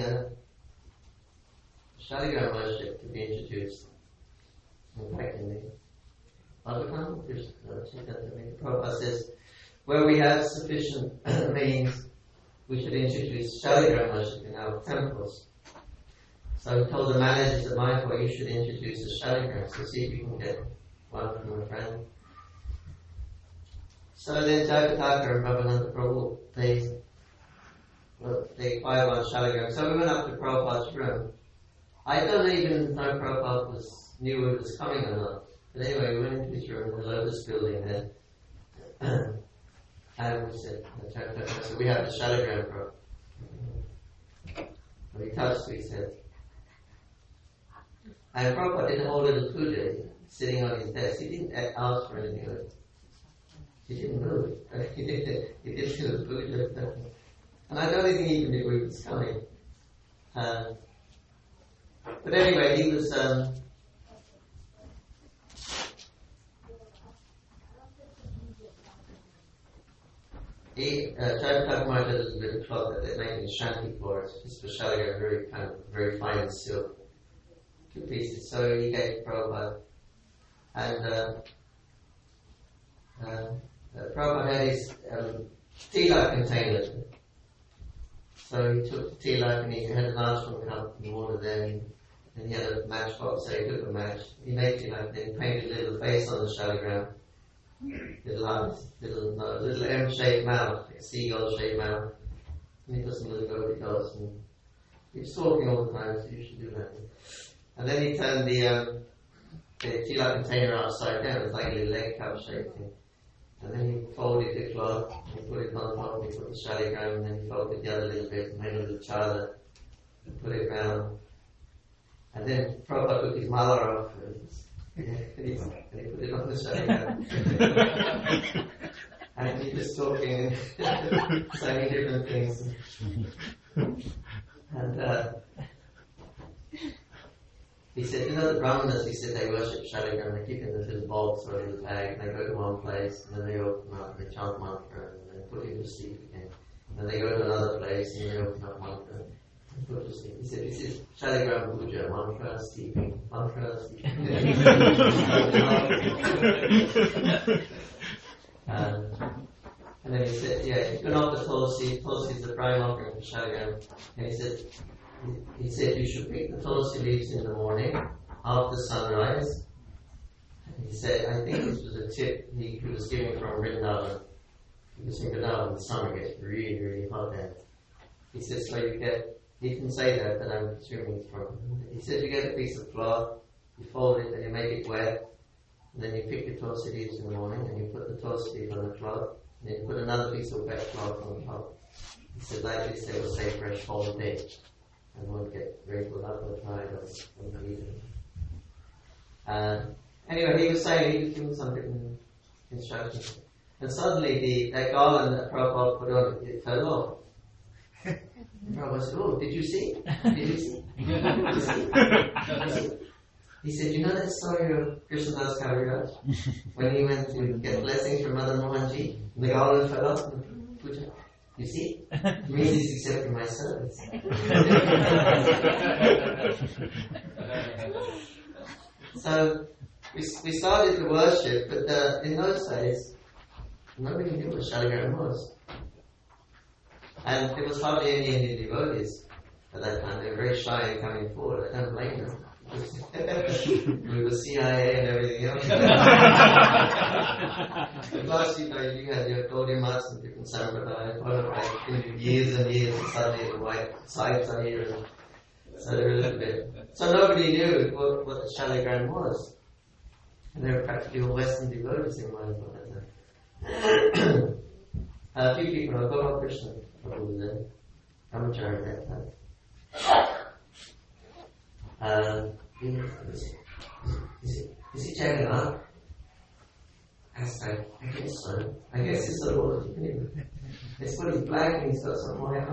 Shaligram worship to be introduced. In fact, in the Bhagavatam, Prabhupada says, where we have sufficient means, we should introduce Shaligram worship in our temples. So he told the managers at Mayapur, you should introduce the Shaligram, so see if you can get one from a friend. So then Jayapataka and Bhavananda Prabhu, they inquired about Shaligram. So we went up to Prabhupada's room. I don't even know Prabhupada knew it was coming or not. But anyway, we went into his room in the Lotus building there. And we said, so we have the Shaligram, Prabhupada. And he touched it, he said. And Prabhupada did a whole little puja sitting on his desk. He didn't ask for anything. He didn't move. He did the puja. And I don't think he even knew he was coming. But anyway, he was Jayapataka Maharaj had a little bit of cloth that they made in Shanti for us, just for Shaligram, very fine silk, 2 pieces. So he gave Prabhupada, and Prabhupada had his tilak container. So he took the tilak and he had an ashram cup and water there, and he had a matchbox, so he took a match. He made tilak, then painted a little face on the Shaligram, little eyes, little M-shaped mouth, like a seagull-shaped mouth. And he put some little goatee dots, and he was talking all the time, so you should do that. And then he turned the tilak container upside down, it's like a little egg cup shaped thing. And then he folded the cloth, and he put it on top, and he put the shaligram, and then he folded the other little bit, and made a little chala, and put it round. And then Prabhupada took his mala off, and he put it on the shaligram. And he was talking and saying different things. And he said, you know, the Brahmanas, he said, they worship shaligram, they keep it in this little box or a little bag, and they go to one place, and then they open up, and they chant mantra, and they put it to sleep again. And they go to another place, and they open up mantra, and put it to sleep. He said, this is shaligram puja, mantra, sleeping, mantra, sleeping. And then he said, yeah, you can offer tulsi is the prime offering for shaligram. And he said you should pick the tulsi leaves in the morning after sunrise. And he said, I think this was a tip he was giving from Vrindavan. Because in Vrindavan the summer gets really, really hot there. He said, so you didn't say that, but I'm assuming it's from. He said you get a piece of cloth, you fold it and you make it wet, and then you pick the tulsi leaves in the morning and you put the tulsi leaf on the cloth, and then you put another piece of wet cloth on top. He said like this they will stay fresh for the day. And won't get wrinkled up or dried or bleeding. Anyway, he was saying, he was giving some written instructions. And suddenly that garland that Prabhupada put on, it fell off. And Prabhupada said, oh, did you see? Did you see? Did you see? He said, you know that story of Krishnadas Kaviraj? When he went to get blessings from Madan Mohanji, and the garland fell off and puja. You see? It means he's accepting my service. So, we started to worship, but in those days, nobody knew what shaligram was. And there was hardly any Indian devotees at that time. They were very shy in coming forward. I don't blame them. We were CIA and everything else. But last you had your Gaudiya Maths and different Sampradayas, followed by years and years, and suddenly the white sides are here. So there were a little bit. So nobody knew what the shaligram was. And there were practically all Western devotees in Mayapur at that time. A few people, Gopal Krishna, was there. Brahmachari at that time. Is he Jagannath? I said, I guess so. I guess it's sort of what he's doing. It's what he's black and he's got some white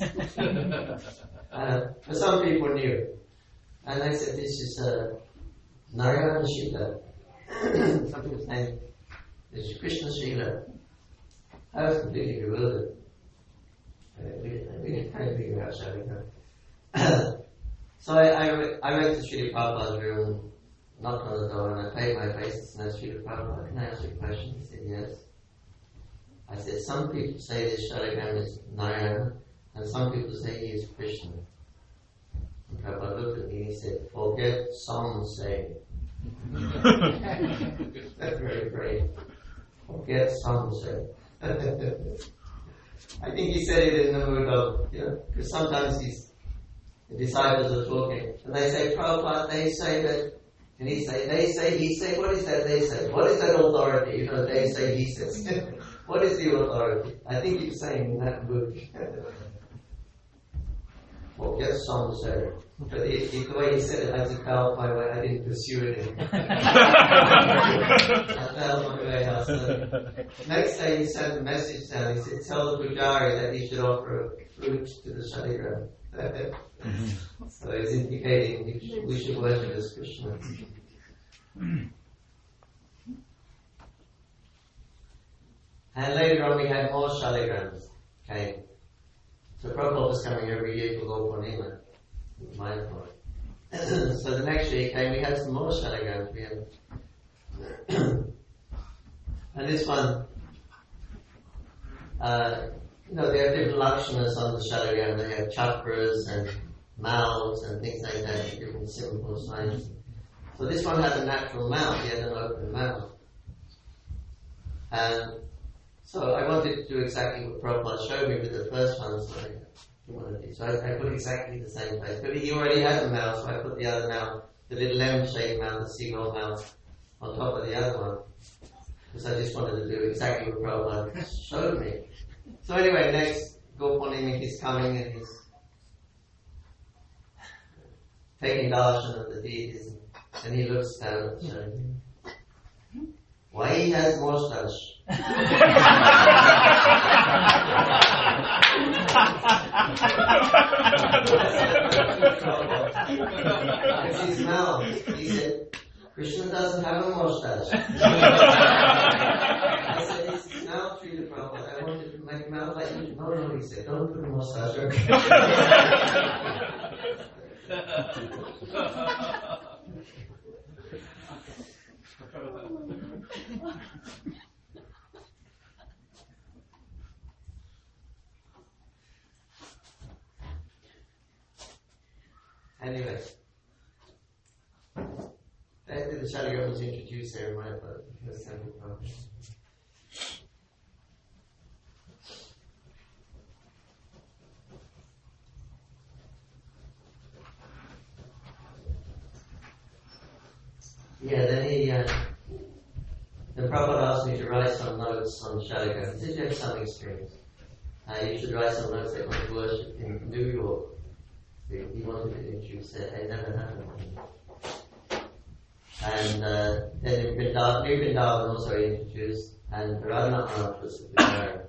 eyes. But some people knew. And they said, this is Narayana Shila. Some people say, this is Krishna Shila. I was completely bewildered. I really can't figure out Shaligram. So I went to Srila Prabhupada's room, knocked on the door, and I paid my obeisance and asked Srila Prabhupada, can I ask you a question? He said, yes. I said, some people say this shaligram is Narayana, and some people say he is Krishna. And Prabhupada looked at me and he said, forget some say. That's very brave. Forget some say. I think he said it in the mood of, because sometimes the disciples are talking, and they say, Prabhupada, they say that, and he say, they say, he say, what is that they say? What is that authority? They say, he says. What is the authority? I think he's saying in that book. Well, yes, some say. But the way he said it, I had to clarify why I didn't pursue it. I felt my way out. So next day he sent a message down. He said, tell the Pujari that he should offer a fruit to the shaligram. So it's indicating we should worship as Krishna. And later on we had more shaligrams came. So Prabhupada was coming every year to go for Nima. So the next year he came, we had some more shaligrams. And this one, they have different lakshanas on the shaligram. They have chakras and mouths and things like that, different simple signs. So this one had a natural mouth, he had an open mouth. And so I wanted to do exactly what Prabhupada showed me with the first one, so I put exactly the same place. But he already had a mouth, so I put the other mouth, the little lemon-shaped mouth, the seagull mouth, on top of the other one. because I just wanted to do exactly what Prabhupada showed me. So anyway, next Gopurnima, he's coming and he's taking darshan of the deities, and he looks down at Shani. Why he has mustache? Because he smelled. He said, Krishna doesn't have a mustache. I said, he smelled Srila Prabhupada. I wanted to make him out like you. No, he said, don't put a mustache on. Anyway, after the Shaligram was introduced there, my first time we come. Yeah, then the Prabhupada asked me to write some notes on Shaligram. He said, you have some experience. You should write some notes that want to worship in New York. He wanted to introduce it, it never happened. And then in Vrindavan, New Vrindavan also introduced, and Radhanath Maharaj was the preparer.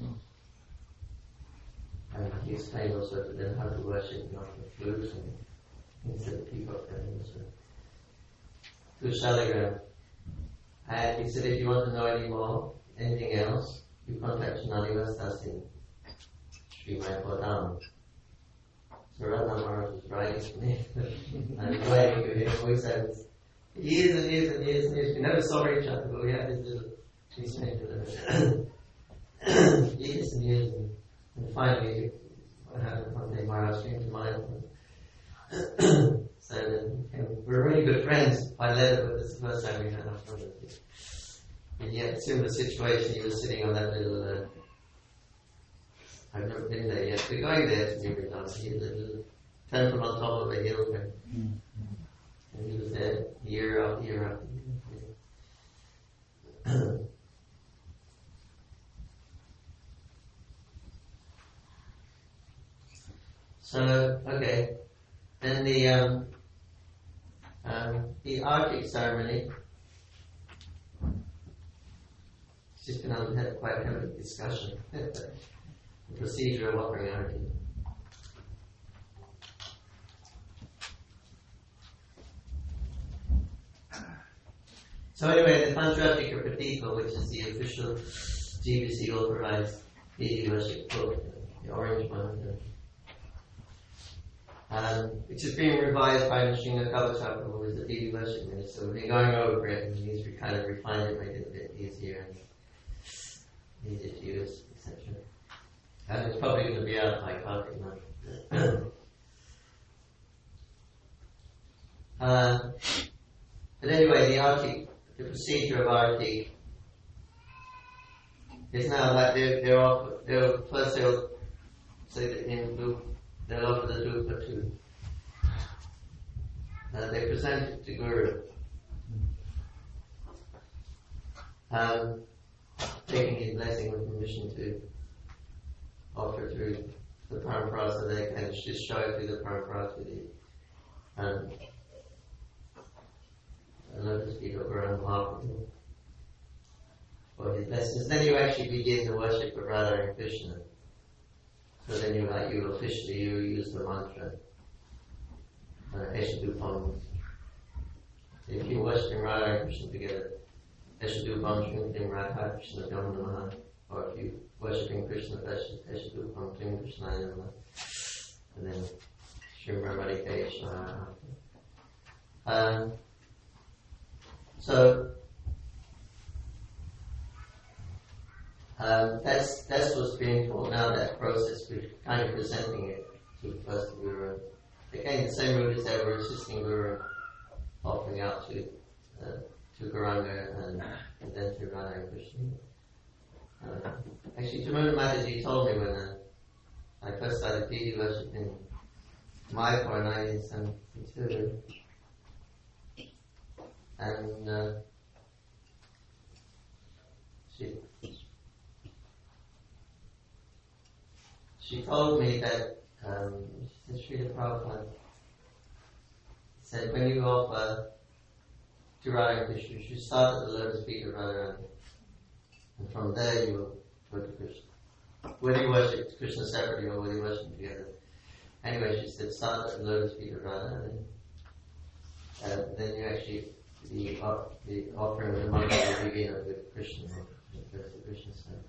And he explained also to them how to worship, not the flutes and instead of peacock and so. To Shaligram. And he said, if you want to know any more, anything else, you contact Srinivas Das in Srimad Bhadam. So Radha Maharaj was writing to me, and writing to him, we said, years and years and years and years, we never saw each other, but we had this little peacemaker with years and years, and finally, what happened one day, Maharaj came to mind, so then we're really good friends by letter, but this is the first time we had our brother. And yet, similar situation, he was sitting on that little, I've never been there yet. We're going there to New Vrindavan. He had a little temple on top of a hill there. And he was there year after year after year. So, okay. Then the Arctic ceremony. It's just been had quite a heavy discussion. The procedure of offering arati. So anyway, the Pancharatrika Pradeepa, which is the official GBC authorized deity worship book, the orange one, which is being revised by Nrsimha Kavachakra, who is the deity worship minister. So we've been going over it, and he's kind of refined it, made it a bit easier and easier to use, etc. And it's probably going to be out by Kartik month. But anyway, the procedure of arati is now like first they'll say that in they'll offer the dhupa to. They present it to Guru. Taking his blessing with permission to offer through the parampara, so they can just show it through the parampara to the lotus feet of Gauranga Mahaprabhu for his blessings. Then you actually begin the worship of Radha and Krishna. So then you officially use the mantra Eshadupam. If you worship Radha and Krishna together, Eshadupam Shrimtim Radha Krishna Dam Namaha. Or if you worshiping Krishna, Eshadupam Krim Krishna Namaha. And then Shrim Ramadika Ishvara. So that's what's being taught now, that process. We're kind of presenting it to the first Guru. Again, the same route as ever, assisting Guru, offering out to Gauranga and then to Radha and Krishna. Actually, Jamuna Mataji told me when I first started deity worship in Mayapur in 1972. And she told me that Srila Prabhupada said when you offer to Radha Krishna, you should start at the lotus feet of Radharani, and from there you will go to Krishna. Whether you worship Krishna separately or whether you worship together. Anyway, she said start at the lotus feet of Radha, and then you actually the offering of the mantra will begin with Krishna, or the Krishna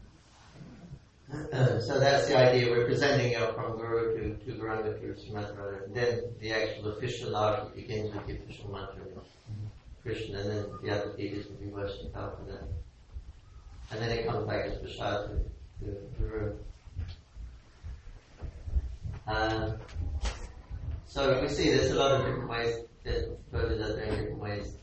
side. So that's the idea. We're presenting it from Guru to Gauranga to Srimati Radha. Then the actual official arti begins with the official mantra of Krishna, and then the other deities will be worshipped after that. And then it comes back as prasad to Guru. So we see there's a lot of different ways that devotees are doing different ways.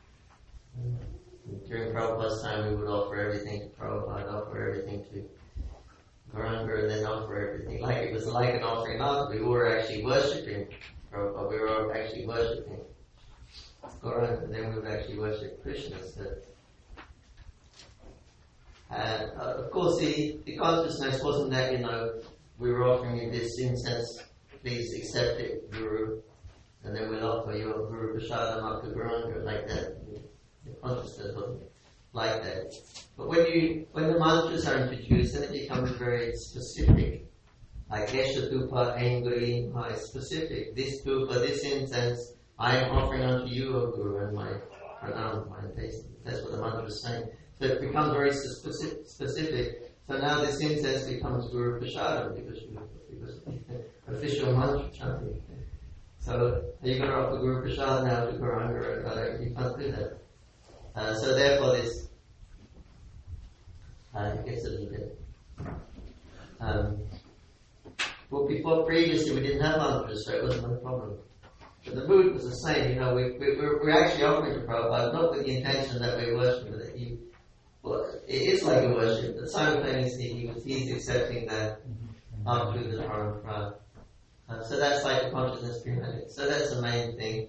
During Prabhupada's time, we would offer everything to Prabhupada, offer everything to Gauranga, and then offer everything. Like it was like an offering out. We were actually worshipping Prabhupada, we were actually worshipping Gauranga, and then we would actually worship Krishna. And of course, the consciousness wasn't that, we were offering you this incense, please accept it, Guru, and then we'll offer you a Guru Prasadam up to Gauranga, like that. The consciousness wasn't like that. But when the mantras are introduced, then it becomes very specific. Like Esha Dupa Anguri, specific. This Dupa, this incense, I am offering unto you, O Guru, and my pranam, my obeisance. That's what the mantra is saying. So it becomes very specific. So now this incense becomes Guru Prasadam because official mantra chanting. So are you going to offer Guru Prasad now to Gauranga? You can't do that. So therefore this it gets a little bit. Well, before previously we didn't have mantras, so it wasn't a problem. But the mood was the same. We're actually offering to Prabhupada not with the intention that we're worshipping, but it is like a worship, but simultaneously he's accepting that up through the parampara. So that's like the consciousness behind it. So that's the main thing.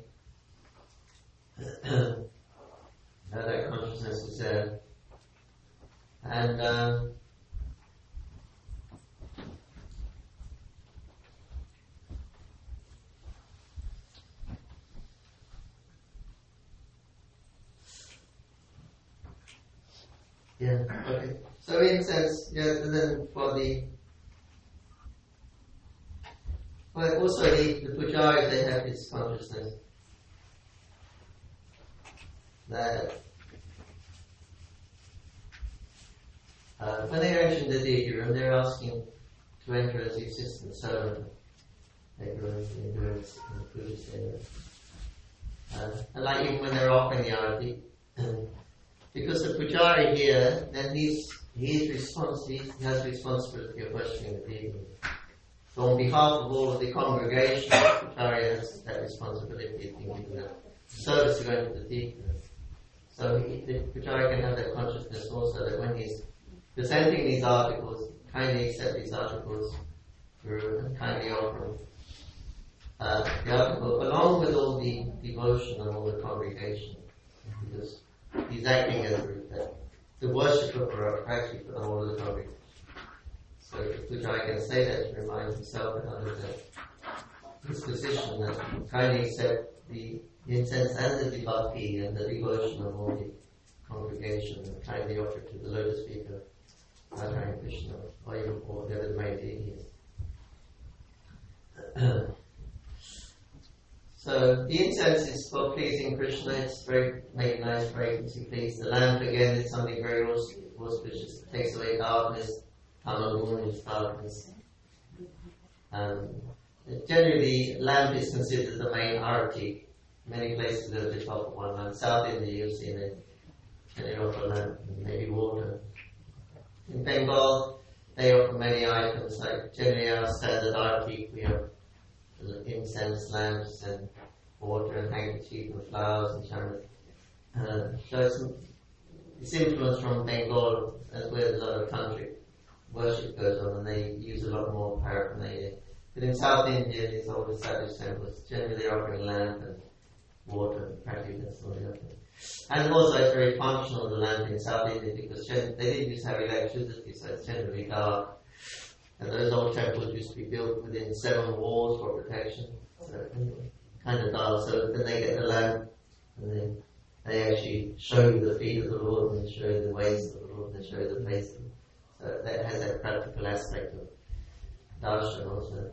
That consciousness is there. And yeah, okay. So in sense, and then for also the pujaris, they have this consciousness that when they're entering the deity room, they're asking to enter as the assistant servant. They're doing the puja seva. And like even when they're offering the arati, because the pujari here, then he has responsibility of worshipping the deity. So on behalf of all of the congregation, the pujari has that responsibility of thinking that service is going to the deity. So the pujari can have that consciousness also that when he's presenting these articles, kindly accept these articles and kindly offer the article along with all the devotion of all the congregation, because he's acting as the worshipper for actually for the whole of the congregation. So the pujari can say that to remind himself and others that his position that kindly accept the incense and the bhakti and the devotion of all the congregation and kindly offer to the lotus feet of Radha Krishna or even whatever the main deity is. So the incense is for pleasing Krishna. It's very nice fragrance. He please. The lamp again is something very auspicious. It takes away darkness. Tamagun is darkness. Generally, lamp is considered the main arati. Many places they're the top of one lamp. South India, you've seen it. And they offer lamp and maybe water. In Bengal, they offer many items. Like generally, our standard arati, we have incense, lamps, and water, and handkerchief, and flowers, and chamat. So it's influence from Bengal, as well as other country. Worship goes on, and they use a lot more paraphernalia. But in South India, these old established temples, generally they're offering lamp water, practically that's all the other thing. And also it's very functional, the lamp in South India, because they didn't used to have electricity, so it's generally dark. And those old temples used to be built within 7 walls for protection. So anyway, kind of dark. So then they get the lamp, and then they actually show you the feet of the Lord, and they show you the waist of the Lord, and they show you the face of the Lord. So that has that practical aspect of darshan also.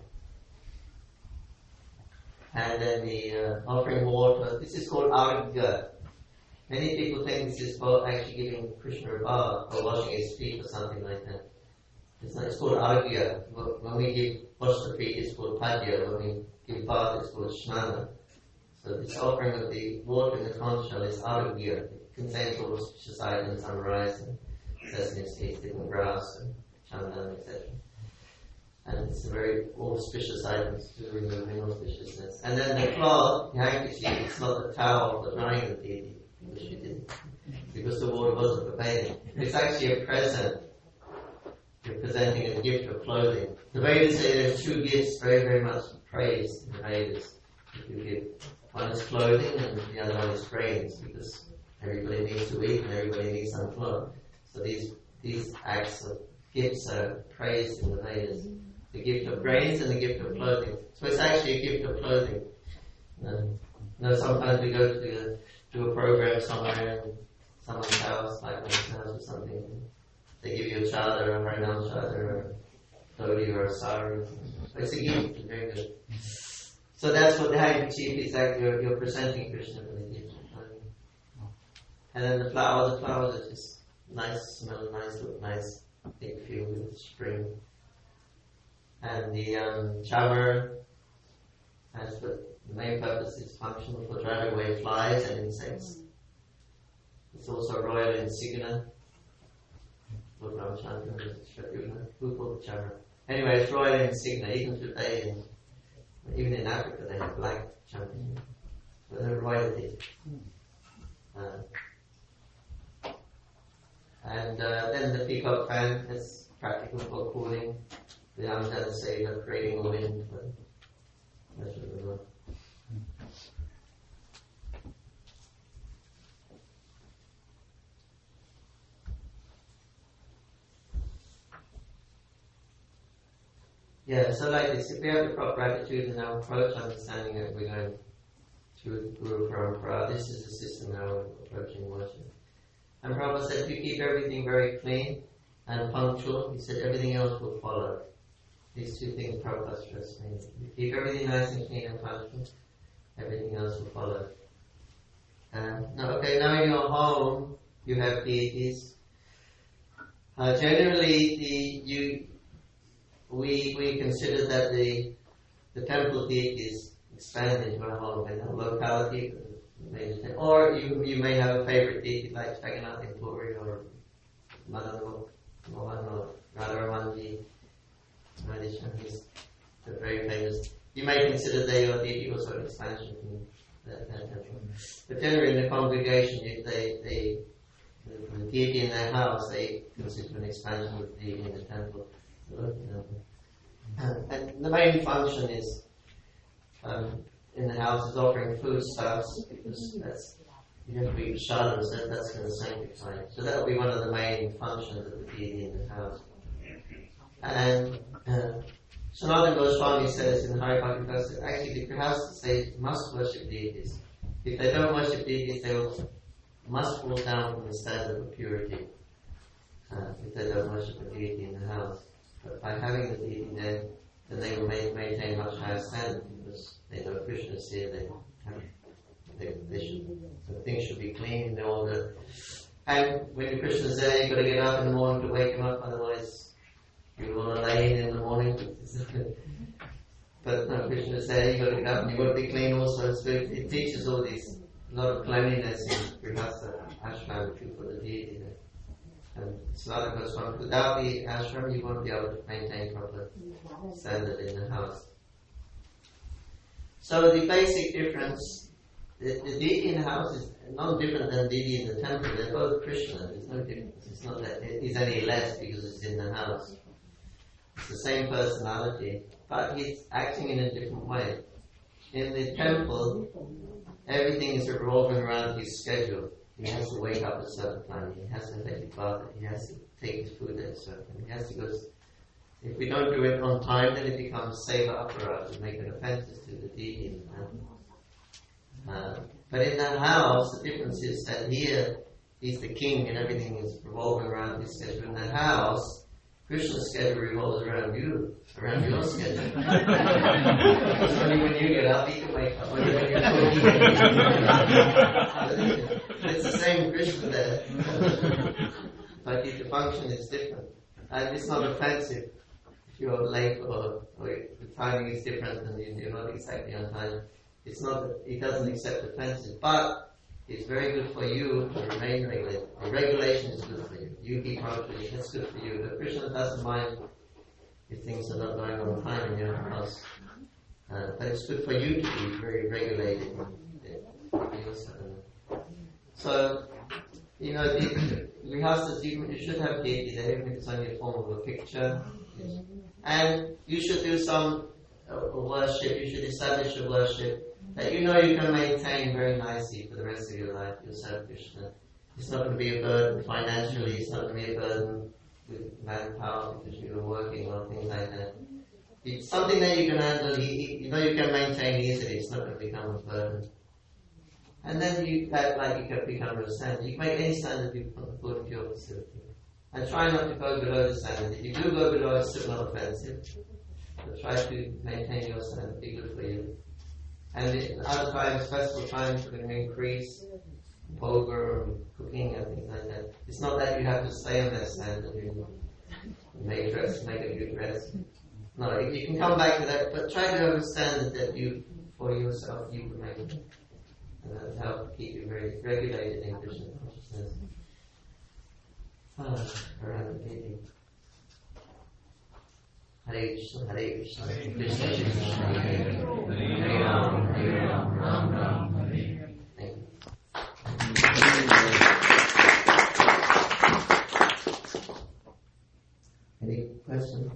And then the offering water, this is called argya. Many people think this is for actually giving Krishna a bath or washing his feet or something like that. It's called argya. When we wash the feet, it's called padya. When we give bath, it's called snana. So this offering of the water in the conch shell is argya. It contains all the auspicious items, rice and sesame seeds, different grass and chandan, etc. And it's a very auspicious items to remove inauspiciousness. And then the cloth, the handkerchief, it's not the towel for drying the deity, which we did, because the water wasn't for bathing. It's actually a present. You're presenting a gift of clothing. The Vedas say there's 2 gifts very, very much praised in the Vedas. If you give, one is clothing and the other one is brains, because everybody needs to eat and everybody needs some clothes. So these acts of gifts are praised in the Vedas. The gift of brains and the gift of clothing. So it's actually a gift of clothing. Sometimes we go to do a program somewhere in someone's house, like my house or something. They give you a chadar, a harinam chadar, or a dhoti, or a sari. It's a gift, it's very good. So that's what the handkerchief is like. You're presenting Krishna with a gift of clothing. And then the flowers are just nice, smell nice, look nice, they feel with spring. And the chamar, the main purpose is functional for driving away flies and insects. It's also royal insignia. Who called the chamar? Anyway, it's royal insignia. Even today, even in Africa, they have black chamar. So they're royalty. And then the peacock fan is practical for cooling. The Amjad say they're creating a wind, but that's what we want. Yeah, so like this, if we have the proper attitude in our approach, understanding that we're going through Guru Parampara, this is the system now of approaching worship. And Prabhupada said, if you keep everything very clean and punctual, he said everything else will follow. These 2 things Prabhupada stressed me. If you keep everything nice and clean and punctual, everything else will follow. Now in your home, you have deities. Generally, we consider that the temple deities expand into our home in a locality, or you may have a favorite deity like Jagannath Puri or Madan Mohan or Radharamanji. They're very famous. You may consider they your deity also an expansion from that temple. But generally in the congregation, the deity in their house, they consider an expansion of the deity in the temple. And the main function is in the house is offering foodstuffs, because you have to be prashadam, so that's going to sanctify it. So that will be one of the main functions of the deity in the house. And Sanatana Goswami says in the Haribhakti verse that actually the Grihasthas, they must worship deities. If they don't worship deities, they must fall down from the standard of purity if they don't worship a deity in the house. But by having the deity there, then they will maintain much higher standard, because they know Krishna is here, so things should be clean in order. And when Krishna is there, you've got to get up in the morning to wake him up, otherwise you want to lay in the morning. But no, Krishna is there, you've got to get up and you've got to be clean also. So it teaches all these, a lot of cleanliness in Grihastha ashram for the deity there. And Sanatana Goswami, without the ashram, you won't be able to maintain proper standard in the house. So the basic difference, the deity in the house is not different than deity in the temple. They're both Krishna. There's no difference. It's not that he's any less because it's in the house. It's the same personality, but he's acting in a different way. In the temple, everything is revolving around his schedule. He has to wake up at a certain time. He has to take his bath. He has to take his food at a certain time. He has to go. If we don't do it on time, then it becomes seva aparat. We make an offense to the deity. But in that house, the difference is that here he's the king and everything is revolving around his schedule. In that house, Krishna's schedule revolves around you, around your schedule. Because only when you get up, he can wake up. Only when you're talking. It's the same Krishna there. But the function is different. And it's not offensive. If you're late or the timing is different and you're not exactly on time. It's not that he doesn't accept offenses, but it's very good for you to remain regulated. The regulation is good for you. You keep punctually, that's good for you. The Krishna doesn't mind if things are not going on time in your house. But it's good for you to be very regulated in yourself. So, the rehearsals, you should have deity there, even if it's only a form of a picture. And you should do some worship, you should establish a worship that you can maintain very nicely for the rest of your life. You'll serve Krishna. It's not going to be a burden financially, it's not going to be a burden with manpower because you are working or things like that. It's something that you can handle, you can maintain easily, it's not going to become a burden. And then you can become a standard. You can make any standard you put into your facility. And try not to go below the standard. If you do go below, it's still not offensive. But try to maintain your standard, be good for you. And in other times, festival times, we're going to increase bhoga and cooking and things like that. It's not that you have to stay on that standard. You make a good dress. No, if you can come back to that, but try to have a standard that you, for yourself, you can make it. And that will help keep you very regulated in Krishna consciousness. Around the deity. Hare Krishna, Hare Krishna, Krishna Krishna, Hare Ram, Hare Ram, Ram Ram, Hare Hare. Thank you. Any questions?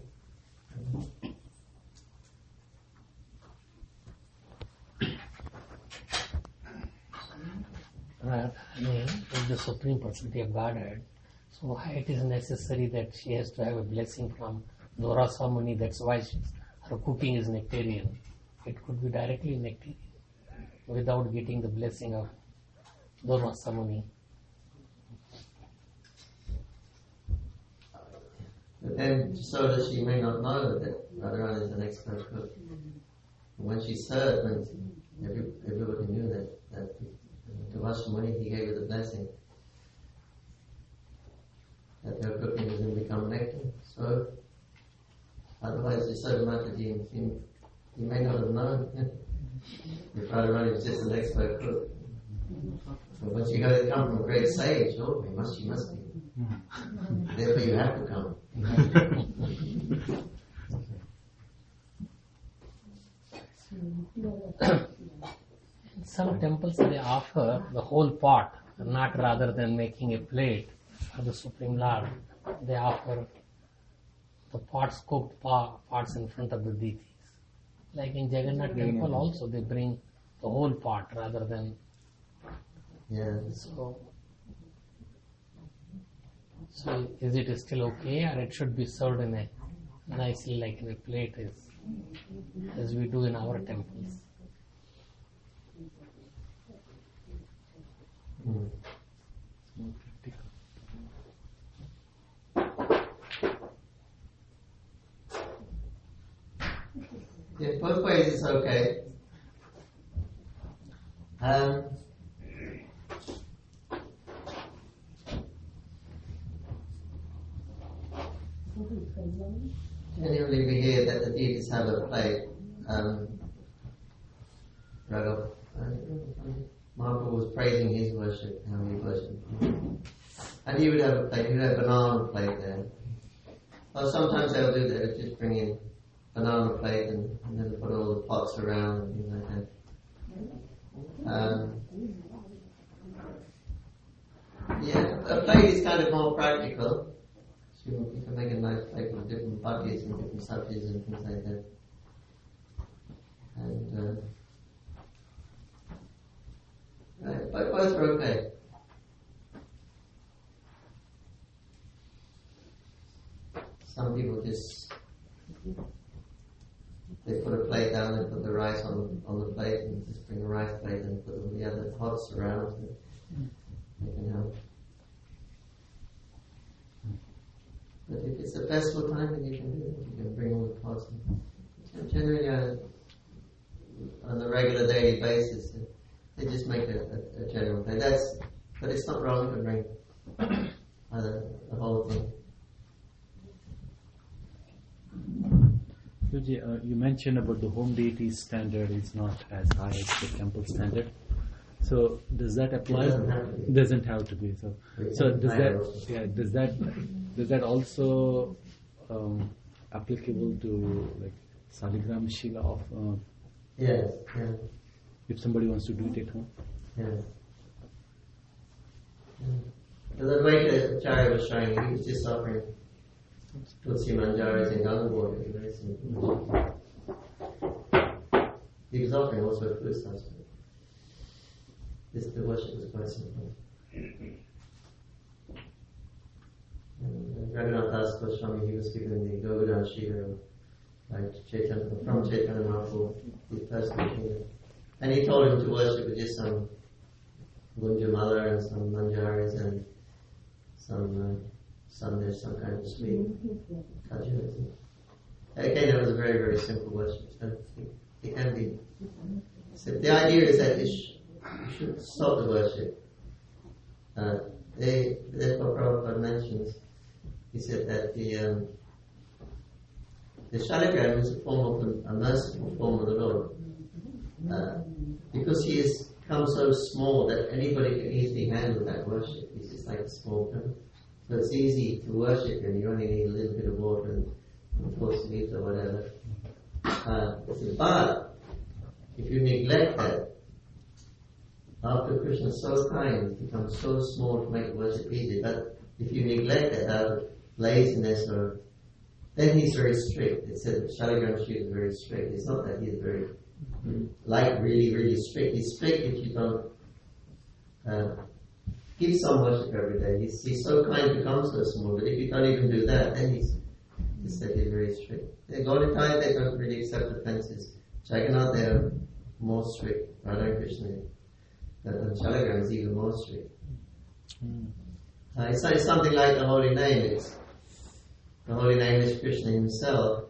If the Supreme Personality of Godhead, so why it is necessary that she has to have a blessing from Durvasa Muni? That's why her cooking is nectarian. It could be directly nectarian without getting the blessing of Durvasa Muni. But then, so that she may not know that Radharani is an expert cook. When she served, everybody knew that Durvasa Muni, he gave her the blessing. That her cooking is going to become nectar. So, otherwise, it's so much that he may not have known if Radharani was just an expert cook. But once you come from a great sage, she must be. Therefore, you have to come. In some temples, they offer the whole pot, not rather than making a plate for the Supreme Lord. They offer the pots, cooked pots in front of the deities. Like in Jagannath temple also, they bring the whole pot rather than... Yeah. So is it still okay, or it should be served in a nicely like in a plate as we do in our temples? Yeah, both ways it's okay. Generally we hear that the deities have a plate. Mahaprabhu was praising his worship, how he worshipped. And he would have a plate, he would have a banana plate there. Or sometimes they'll do that, they'll just bring in banana plate and then put all the pots around and things like that. A plate is kind of more practical. So you can make a nice plate with different buckets and different subjects and things like that. And both are okay. Some people just, they put a plate down and put the rice on the plate and just bring a rice plate and put all the other pots around so they can help. But if it's a festival time, then you can do it. You can bring all the pots. And generally, on a regular daily basis, they just make a general plate. But it's not wrong to bring the whole thing. Guruji, you mentioned about the home deity standard is not as high as the temple standard. So does that apply? Doesn't have to be. So does that also applicable to like Saligram Shila of? Yes. Yeah. If somebody wants to do it at home. Yes. The Advaita Acharya was showing, he was just offering Tulsi Manjaris and Ganga water. He was offering also a food substance. The worship was quite simple. And Raghunath Das Goswami, he was given the Govardhan Shira from Chaitanya Mahaprabhu, his personal kingdom. And he told him to worship with just some Gunjamala and some Manjaris and some kind of sweet kajas. Again, it was a very, very simple worship. So it can be. So the idea is that you should stop the worship. That's what Prabhupada mentions. He said that the Shaligram is a form of a merciful form of the Lord. Because he has come so small that anybody can easily handle that worship. He's just like a small person. So it's easy to worship him. You only need a little bit of water and force meat or whatever. But if you neglect that, after Krishna is so kind, it becomes so small to make worship easy. But if you neglect that out of laziness then he's very strict. It said Shaligram Shiva is very strict. It's not that he's very really, really strict. He's strict if you don't give some worship every day. He's so kind to come so small, but if you don't even do that, then he's very strict. The Gaudiya, they don't really accept offences. Jagannath, they are more strict. Radha and Krishna, and Shaligram is even more strict. It's something like the holy name. The holy name is Krishna himself.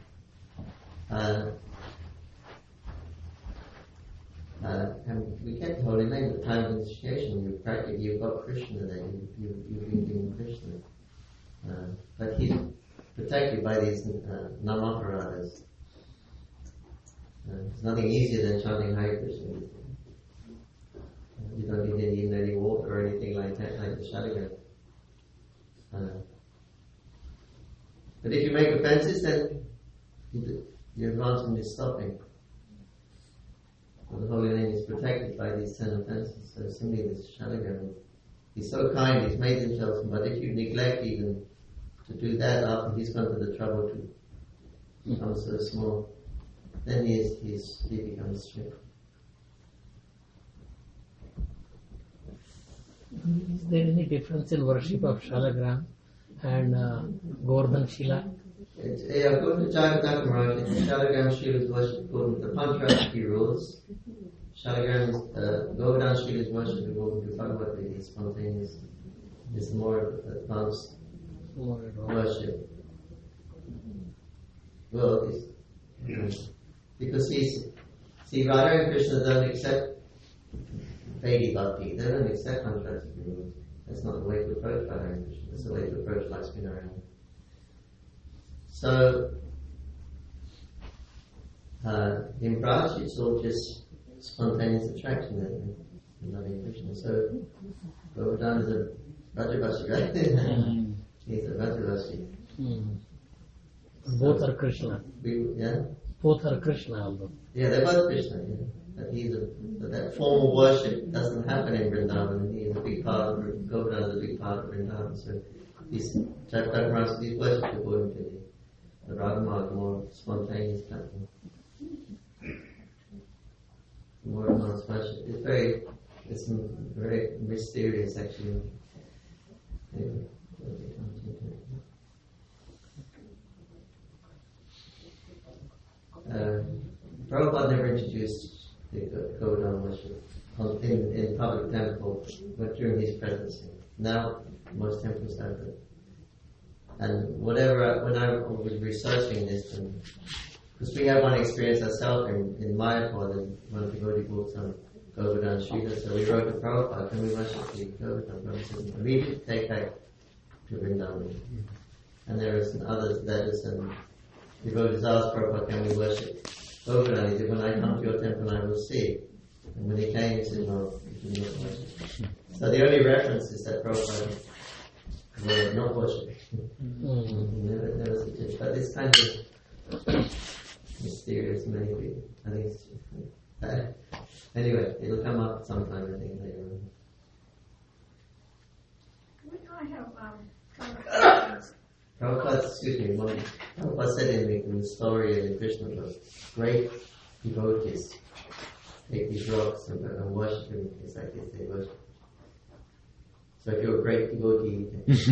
And we get the holy name at the time of initiation. You've got Krishna there. You've been given Krishna. But he's protected by these Namaparadas. There's nothing easier than chanting Hare Krishna. You don't need any water or anything like that, like the Shaligram. But if you make offences, then your advancement is stopping. The holy name is protected by these 10 offences. So simply this Shaligram, he's so kind, he's made himself, but if you neglect even to do that after he's gone to the trouble to become so small, then he becomes strict. Is there any difference in worship of Shaligram and Govardhan Shila? According to Jagannatha Maharaj, Shaligram Shila is worshipped according to the Pancharashi rules. Govardhan Shila is worshipped according to Bhagavad Gita, spontaneous. It's more advanced worship. Well, because Radha and Krishna don't accept Vaidhi Bhakti. They don't accept Pancharashi rules. That's not the way to approach Radha and Krishna. That's the way to approach Lakshminarayan. So, in Braj, it's all just spontaneous attraction in loving Krishna. So, Govardhan is a Rajavashi, right? He's a Rajavashi. Both are Krishna. Both are Krishna, although. Yeah, they're both Krishna. Yeah. But that formal worship doesn't happen in Vrindavan. He is a big part of Govardhan is a big part of Vrindavan. So, these worshipped according to the Radha, more spontaneous kind of thing. More advanced worship. It's very It's very mysterious, actually. Anyway, Prabhupada never introduced the Govardhan worship in public temple, but during his presidency. Now, most temples have it. And when I was researching this, because we had one experience ourselves in Mayapur, and one of the devotee books on Govardhan Srila, so we wrote to Prabhupada, can we worship the Govardhan? Prabhupada said, immediately take back to Vrindavan. And there are some other letters, and devotees asked Prabhupada, can we worship Govardhan? He said, when I come to your temple, I will see. And when he came, he said, no, you do not worship. So the only reference is that Prabhupada will not worship. Never suggested. But it's kind of mysterious, maybe. I think it's anyway, it'll come up sometime, I think, later on. I have Prabhupada said in the story in Krishna book, great devotees take these rocks and worship him. It's like this, they worship. So if you're a great devotee,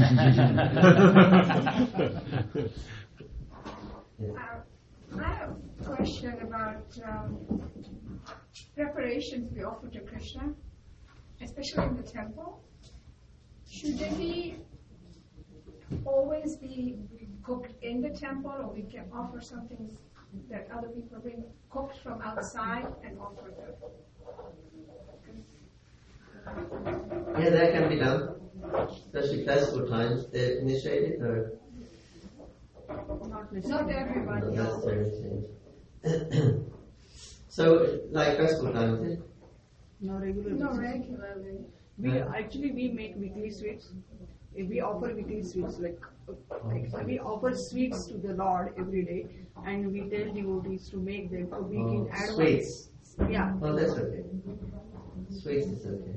I have a question about preparations we offer to Krishna, especially in the temple. Should they be always be cooked in the temple, or we can offer something that other people bring cooked from outside and offer them? yeah, that can be done. Especially festival times, they're initiated or Not everybody. not necessarily. So, like festival times, is it? No regularly. No, regularly. We make weekly sweets. We offer weekly sweets like we offer sweets to the Lord every day, and we tell devotees to make them a week in advance. Sweets. Yeah. Well, that's okay. Sweets is okay.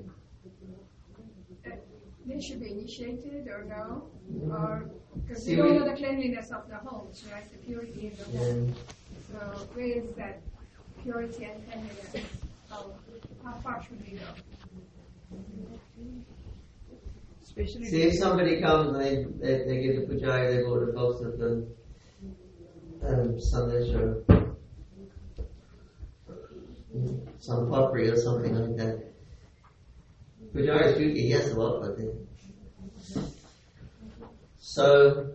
They should be initiated or no? Or because See, we don't we- know the cleanliness of the homes, right? The purity in the home. So where is that purity and cleanliness? How far should we go? Especially See, if somebody comes and they give the pujari, they bought a box of them, sandesh or some potpourri or something like that. Pujari's duty, he has to offer it. So,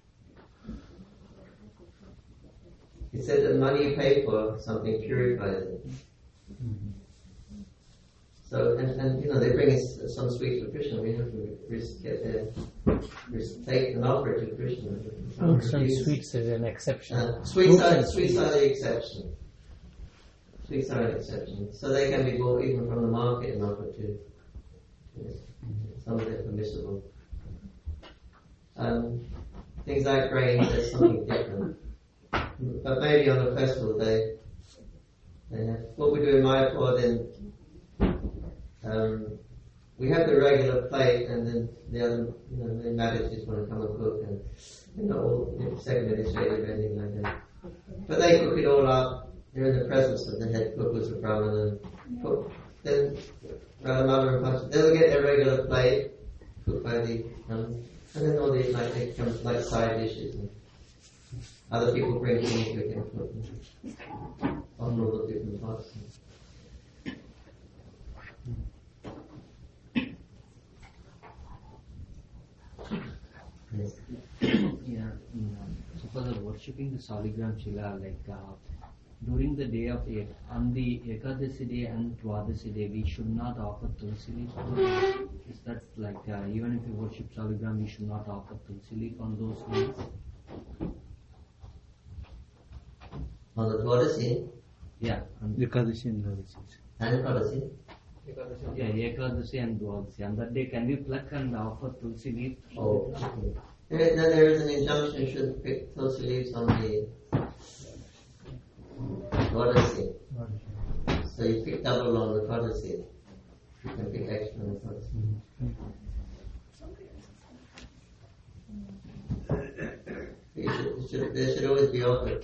he said the money you pay for something purifies it. So, and you know, they bring us some sweets for Krishna. We have to get there, take and offer it to Krishna. Fruits and sweets is an exception. Sweets Fruits are and the exception. Sweets are an exception. So they can be bought even from the market and offered to. Some of it permissible. Things like grains, there's something different. But maybe on a festival day, what we do in Mayapur then. We have the regular plate, and then the other, the managers want to come and cook, and all second administrative or anything like that. But they cook it all up. They're in the presence of the head cook, who's a Brahman, and then Mother and Pastor, they'll get their regular plate cooked by the and then all these they come like side dishes, and other people bring things we can cook on all the different pots. Yeah, so for the worshipping the Saligram Shila, during the day of on the Ekadasi day and Dwadasi day, we should not offer Tulsi leaf. Is that even if you worship Saligram, we should not offer Tulsi leaf on those days? On the Dwadasi? Yeah. Ekadashi and Dwadasi. And Dwadasi? Yeah, Ekadasi and Dwadasi. On that day, can we pluck and offer Tulsi leaf? Oh, okay. There is an injunction you should pick Tulsi leaves on the Dwadasi. So you pick double on the Dwadasi. You can pick extra on the Dwadasi. They should always be offered.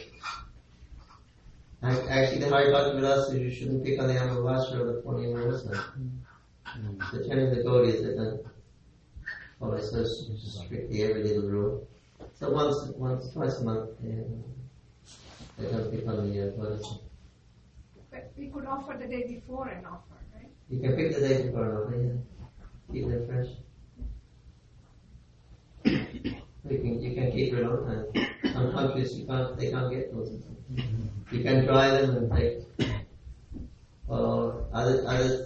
Actually, the Hari Bhakti Vilas says you shouldn't pick on the Amavasya or the Purnima also. The generally the devotees that don't follow so strictly every little rule. So twice a month, they don't become the devotees. But we could offer the day before an offer, right? You can pick the day before an offer, yeah. Keep them fresh. You can keep it on time. Some countries they can't get those. You can dry them and take. Or others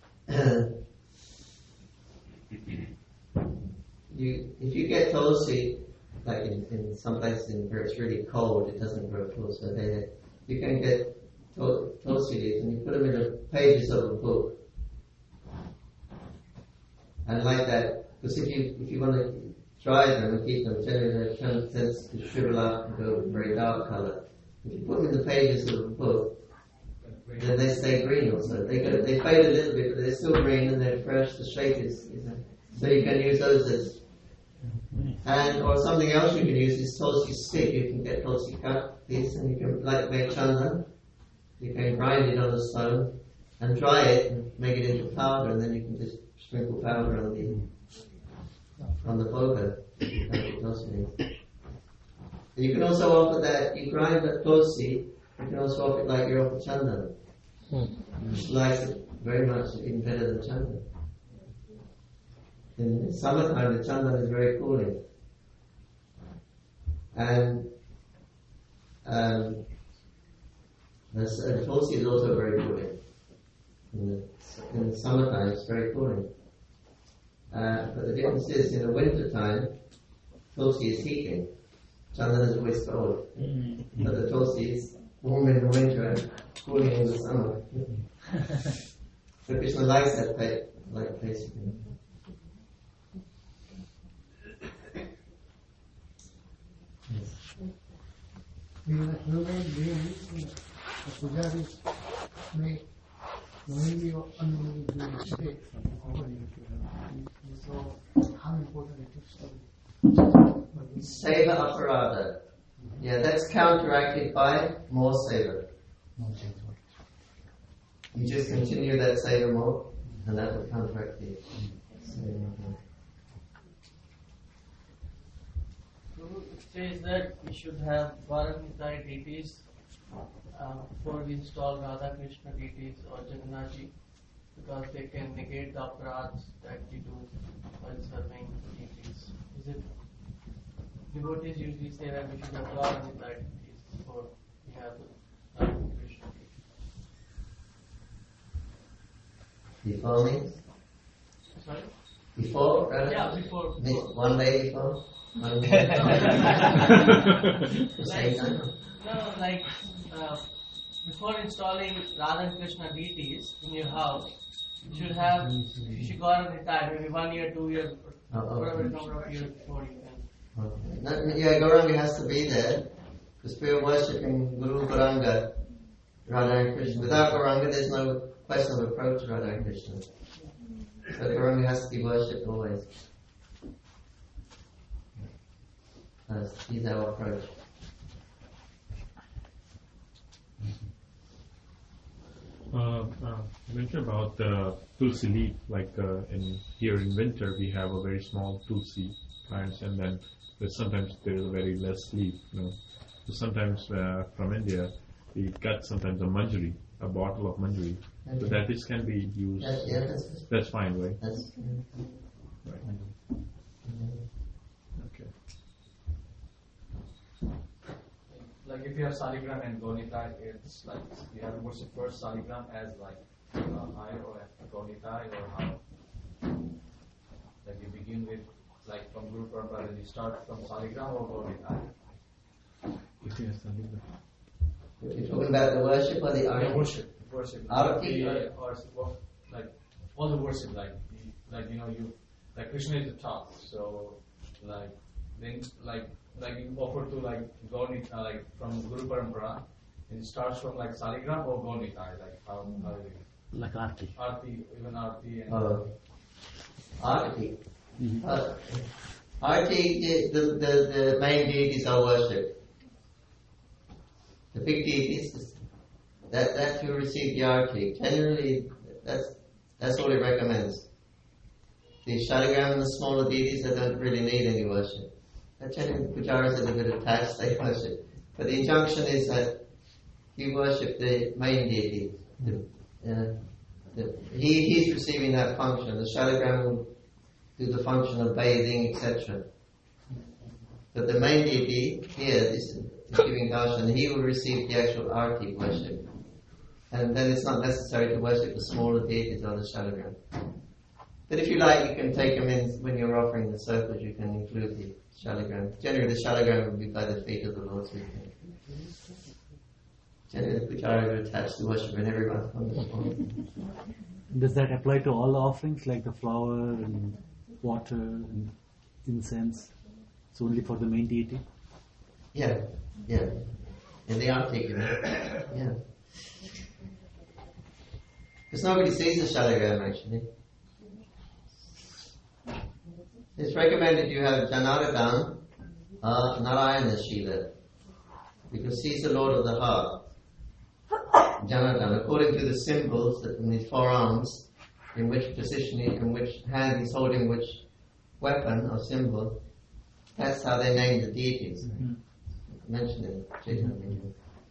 if you get tulsi, like in some places where it's really cold, it doesn't grow tulsi. So you can get tulsi leaves and you put them in the pages of a book. And like that, because if you want to dry them and keep them, generally they tend to shrivel up and go very dark colour. If you put them in the pages of a book, then they stay green also. They fade a little bit, but they're still green and they're fresh. The shape is so you can use those as, or something else you can use is tulsi stick. You can get tulsi cut piece and you can make chandan. You can grind it on the stone and dry it and make it into powder, and then you can just sprinkle powder on the bhoga. You can also offer that. You grind the tulsi. You can also offer it like you offer chandan. Which likes it very much, even better than chandan. In summertime, the chandan is very cooling. And the tulsi is also very cooling. In the summertime, it's very cooling. But the difference is, in the winter time, tulsi is heating. Chandan is always cold. But the tulsi is warm in the winter and cooling in the summer. So Krishna likes that basically. The pujaris may knowingly or unknowingly do mistakes. So, how important it is to Seva aparada. Yeah, that's counteracted by more seva. You just continue that seva more, and that will counteract the seva. It says that we should have Varanithai deities before we install Radha Krishna deities or Jagannathji, because they can negate the aparadhas that we do while serving deities. Is it? Devotees usually say that we should have Varanithai deities before we have the Radha Krishna deities. Before means? Sorry? Before? Radha? Yeah, before. One day before? Like before installing Radha and Krishna deities in your house, you should have Gauranga, maybe 1 year, 2 years, whatever number of years before you can. Yeah, Gauranga has to be there, because we are worshipping Guru Gauranga, Radha and Krishna. Without Gauranga, there's no question of approach to Radha and Krishna. So Gauranga has to be worshipped always. He's our approach. Mention about the tulsi leaf, like here in winter we have a very small tulsi plants, and then sometimes there is a very less leaf. So sometimes from India we cut sometimes a manjari, a bottle of manjari, so that this can be used. That's fine, right? Right. Okay. Like if you have Saligram and Gaunitai, it's like you have to worship first Saligram as like higher or Gaunitai, or how? Like you begin with like from Guru Parampara, then you start from Saligram or Gaunitai? If you have Saligram. You're talking about the worship or the arati? Worship. Arati or like all the worship, like like Krishna is the top, so like then like you offer to like Gaunita, like from Guru Parampara, it starts from like Saligram or Gaunitai, like how like Aarti. Aarti, even Aarti and Arati. Arati, the main deities are worshipped. The big deities, that you receive the arati. Generally, that's That's all it recommends. The shaligram and the smaller deities, they don't really need any worship. Generally, the pujaris are a bit attached, they worship. But the injunction is that you worship the main deity. He's receiving that function. The shaligram will do the function of bathing, etc. But the main deity here is giving darshan. He will receive the actual arti worship. And then it's not necessary to worship the smaller deities or the shaligram. But if you like, you can take them in when you're offering the circles, you can include the shaligram. Generally, the shaligram will be by the feet of the Lord. Generally, the pujaris are attached to worship and everyone comes along. Does that apply to all the offerings, like the flower and water and incense? It's only for the main deity? Yeah. And they are taken. Yeah. Because nobody sees the shaligram actually. It's recommended you have Janardhan, Narayana Shila, because he's the Lord of the heart. Janardhan, according to the symbols that in his forearms, in which position, in which hand he's holding which weapon or symbol, that's how they name the deities. Mentioned in Chaitanya.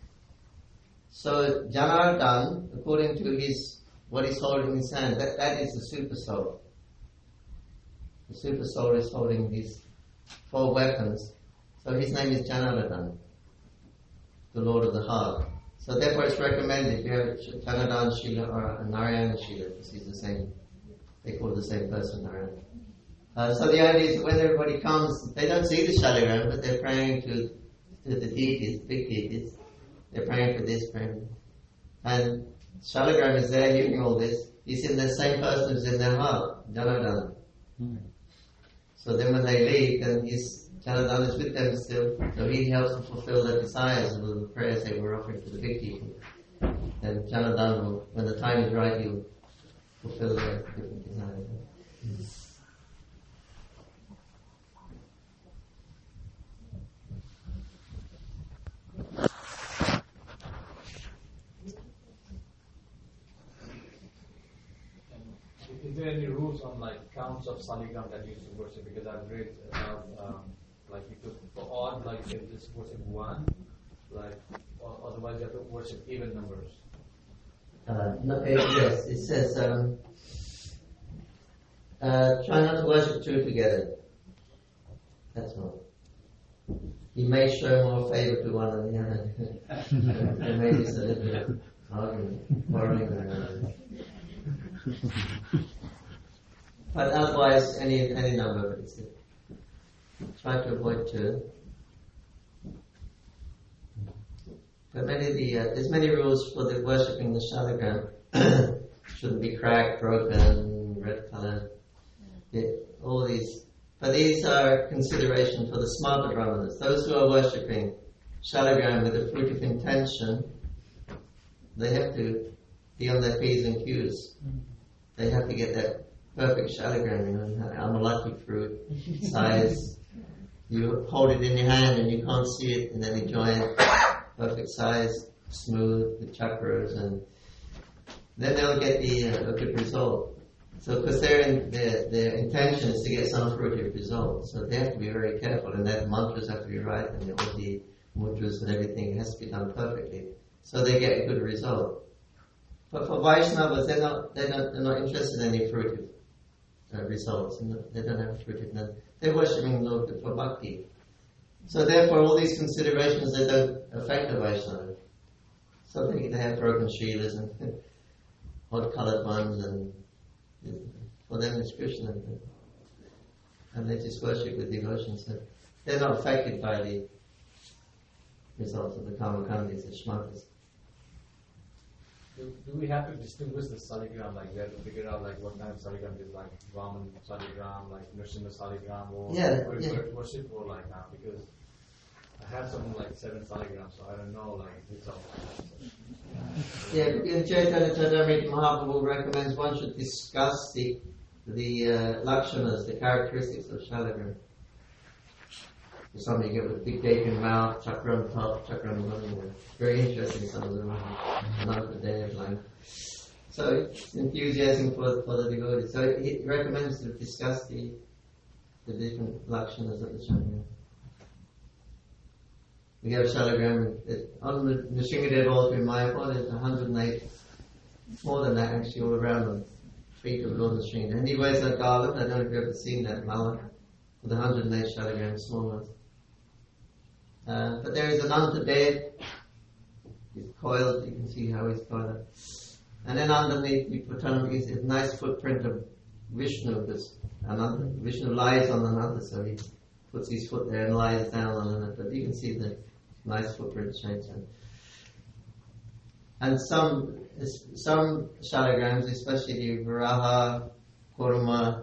So Janardhan, according to what he's holding in his hand, that is the super soul. The super soul is holding these 4 weapons. So his name is Janardhan, the Lord of the heart. So therefore it's recommended you have Janardhan Shila or Narayana Shila, because he's the same, they call the same person, Narayana. So the idea is that when everybody comes, they don't see the shaligram, but they're praying to the deities, big deities. They're praying for this, praying. And shaligram is there hearing all this. He's in the same person who's in their heart, Janardhan. So then when they leave, then Janardhan is with them still. So he helps them fulfill their desires of the prayers they were offering to the big deity. Then Janardhan will, when the time is right, he'll fulfill their different desires. Is there any rules on like counts of saligram that you should worship? Because I've read about like you could for odd, like you can just worship 1, like otherwise you have to worship even numbers. Yes, it says try not to worship 2 together. That's all. You may show more favour to one than the other. There may be a little bit of argument, quarrelling around. But otherwise, any number of it. Try to avoid 2. But there's many rules for the worshipping the shaligram. Shouldn't be cracked, broken, red color. All these. But these are consideration for the smarta brahmanas. Those who are worshipping shaligram with a fruitive intention, they have to be on their P's and Q's. They have to get that perfect shaligram, amalaki fruit size. You hold it in your hand and you can't see it, and then you join perfect size, smooth, with chakras, and then they'll get a good result. So, because their intention is to get some fruitive result, so they have to be very careful, and their mantras have to be right, and all the mudras and everything has to be done perfectly, so they get a good result. But for Vaishnavas, they're not interested in any fruitive results. They don't have fruitiveness. They're worshipping the Lord for bhakti. So therefore, all these considerations, they don't affect the Vaishnava. So they have broken shilas and odd-colored ones, and for them it's Krishna. And they just worship with devotion. So they're not affected by the results of the karma-kandis, the shmakas. Do we have to distinguish the saligram, like we have to figure out like what kind of saligram is, like Brahman saligram, like Nrsimha saligram, or worship, or like that? Because I have something like 7 saligrams, so I don't know like which of. Yeah, in Chaitanya Charitamrita Mahaprabhu recommends one should discuss the lakshanas, the characteristics of shaligram. For some you get with big gaping mouth, chakra on top, chakra on the bottom. Very interesting, some of them. Not the day of life. So enthusiasm for the devotees. So he recommends to discuss the different lakshanas of the shalagram. We have shalagram on the Nrsingadeva altar in Mayapur. There's 108, more than that actually, all around the feet of Lord Nrsinga. And he wears that garland. I don't know if you've ever seen that mala with 108 shalagrams, small ones. But there is an Ananta he's coiled. You can see how he's coiled. And then underneath we put on is a nice footprint of Vishnu. Vishnu lies on Ananta, so he puts his foot there and lies down on Ananta. But you can see the nice footprint shapes. And some shalagrams, especially the Varaha, Kurma,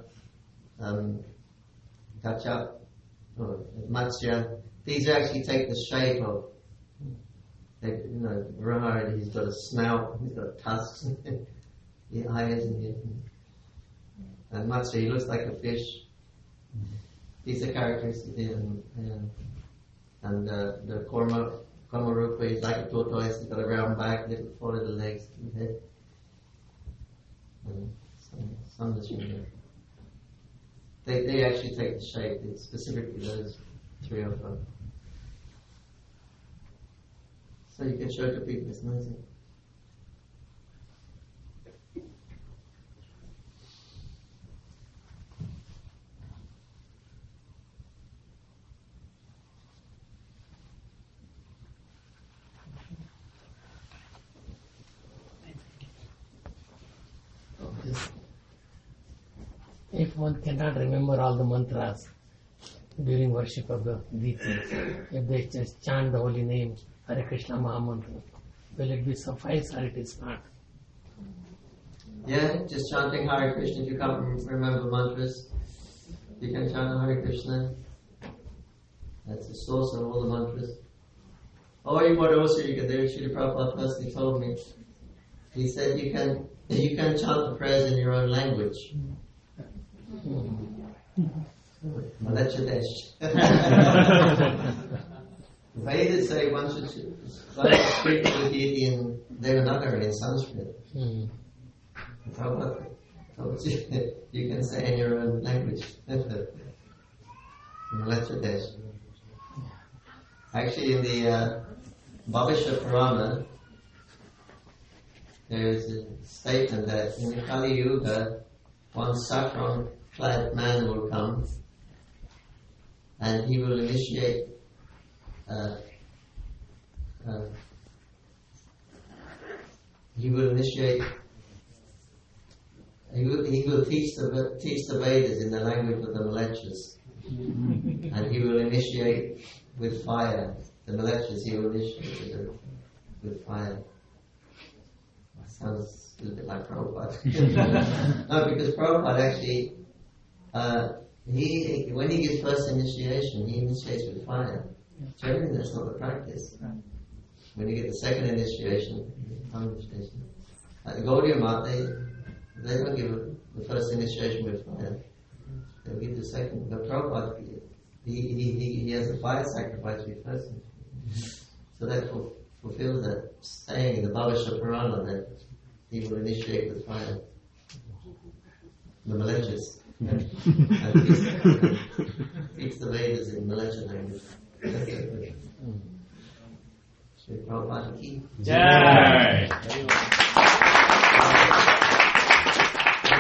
Gachap, or Matsya, these actually take the shape of, Varaha, he's got a snout, he's got tusks, the eyes, and Matsya, he looks like a fish. These are characteristics, and the Kama Rupa is like a tortoise, he's got a round back, little 4 little legs, and head. And some they actually take the shape, it's specifically those 3 or 4. So you can show to people, it's nice. If one cannot remember all the mantras during worship of the deities, if they just chant the holy name, Hare Krishna Mahamantra, will it be suffice or it is not? Yeah, just chanting Hare Krishna. If you can't remember mantras, you can chant Hare Krishna. That's the source of all the mantras. Or what also you can do, Srila Prabhupada personally told me. He said you can chant the prayers in your own language. Malachadesh. Vedas say one should speak to the deity in Devanagari, in Sanskrit. You can say in your own language. Malachadesh. Actually, in the Bhavishya Purana, there is a statement that in the Kali Yuga, one saffron-clad man will come, and he will initiate. He will teach the Vedas in the language of the Malechas, and he will initiate with fire. The Malechas he will initiate with fire. That sounds a little bit like Prabhupada. No, because Prabhupada actually, when he gives first initiation, he initiates with fire. Generally, that's not the practice. When you get the second initiation, at the Gaudiya Math, they don't give the first initiation with fire. They'll give the second. But Prabhupada, he has a fire sacrifice with first. So that fulfills that saying in the Bhavishya Purana that he will initiate with fire. The Malechas. And teach the Vedas in Malecha language. Shri Prabhupada ki. Jai.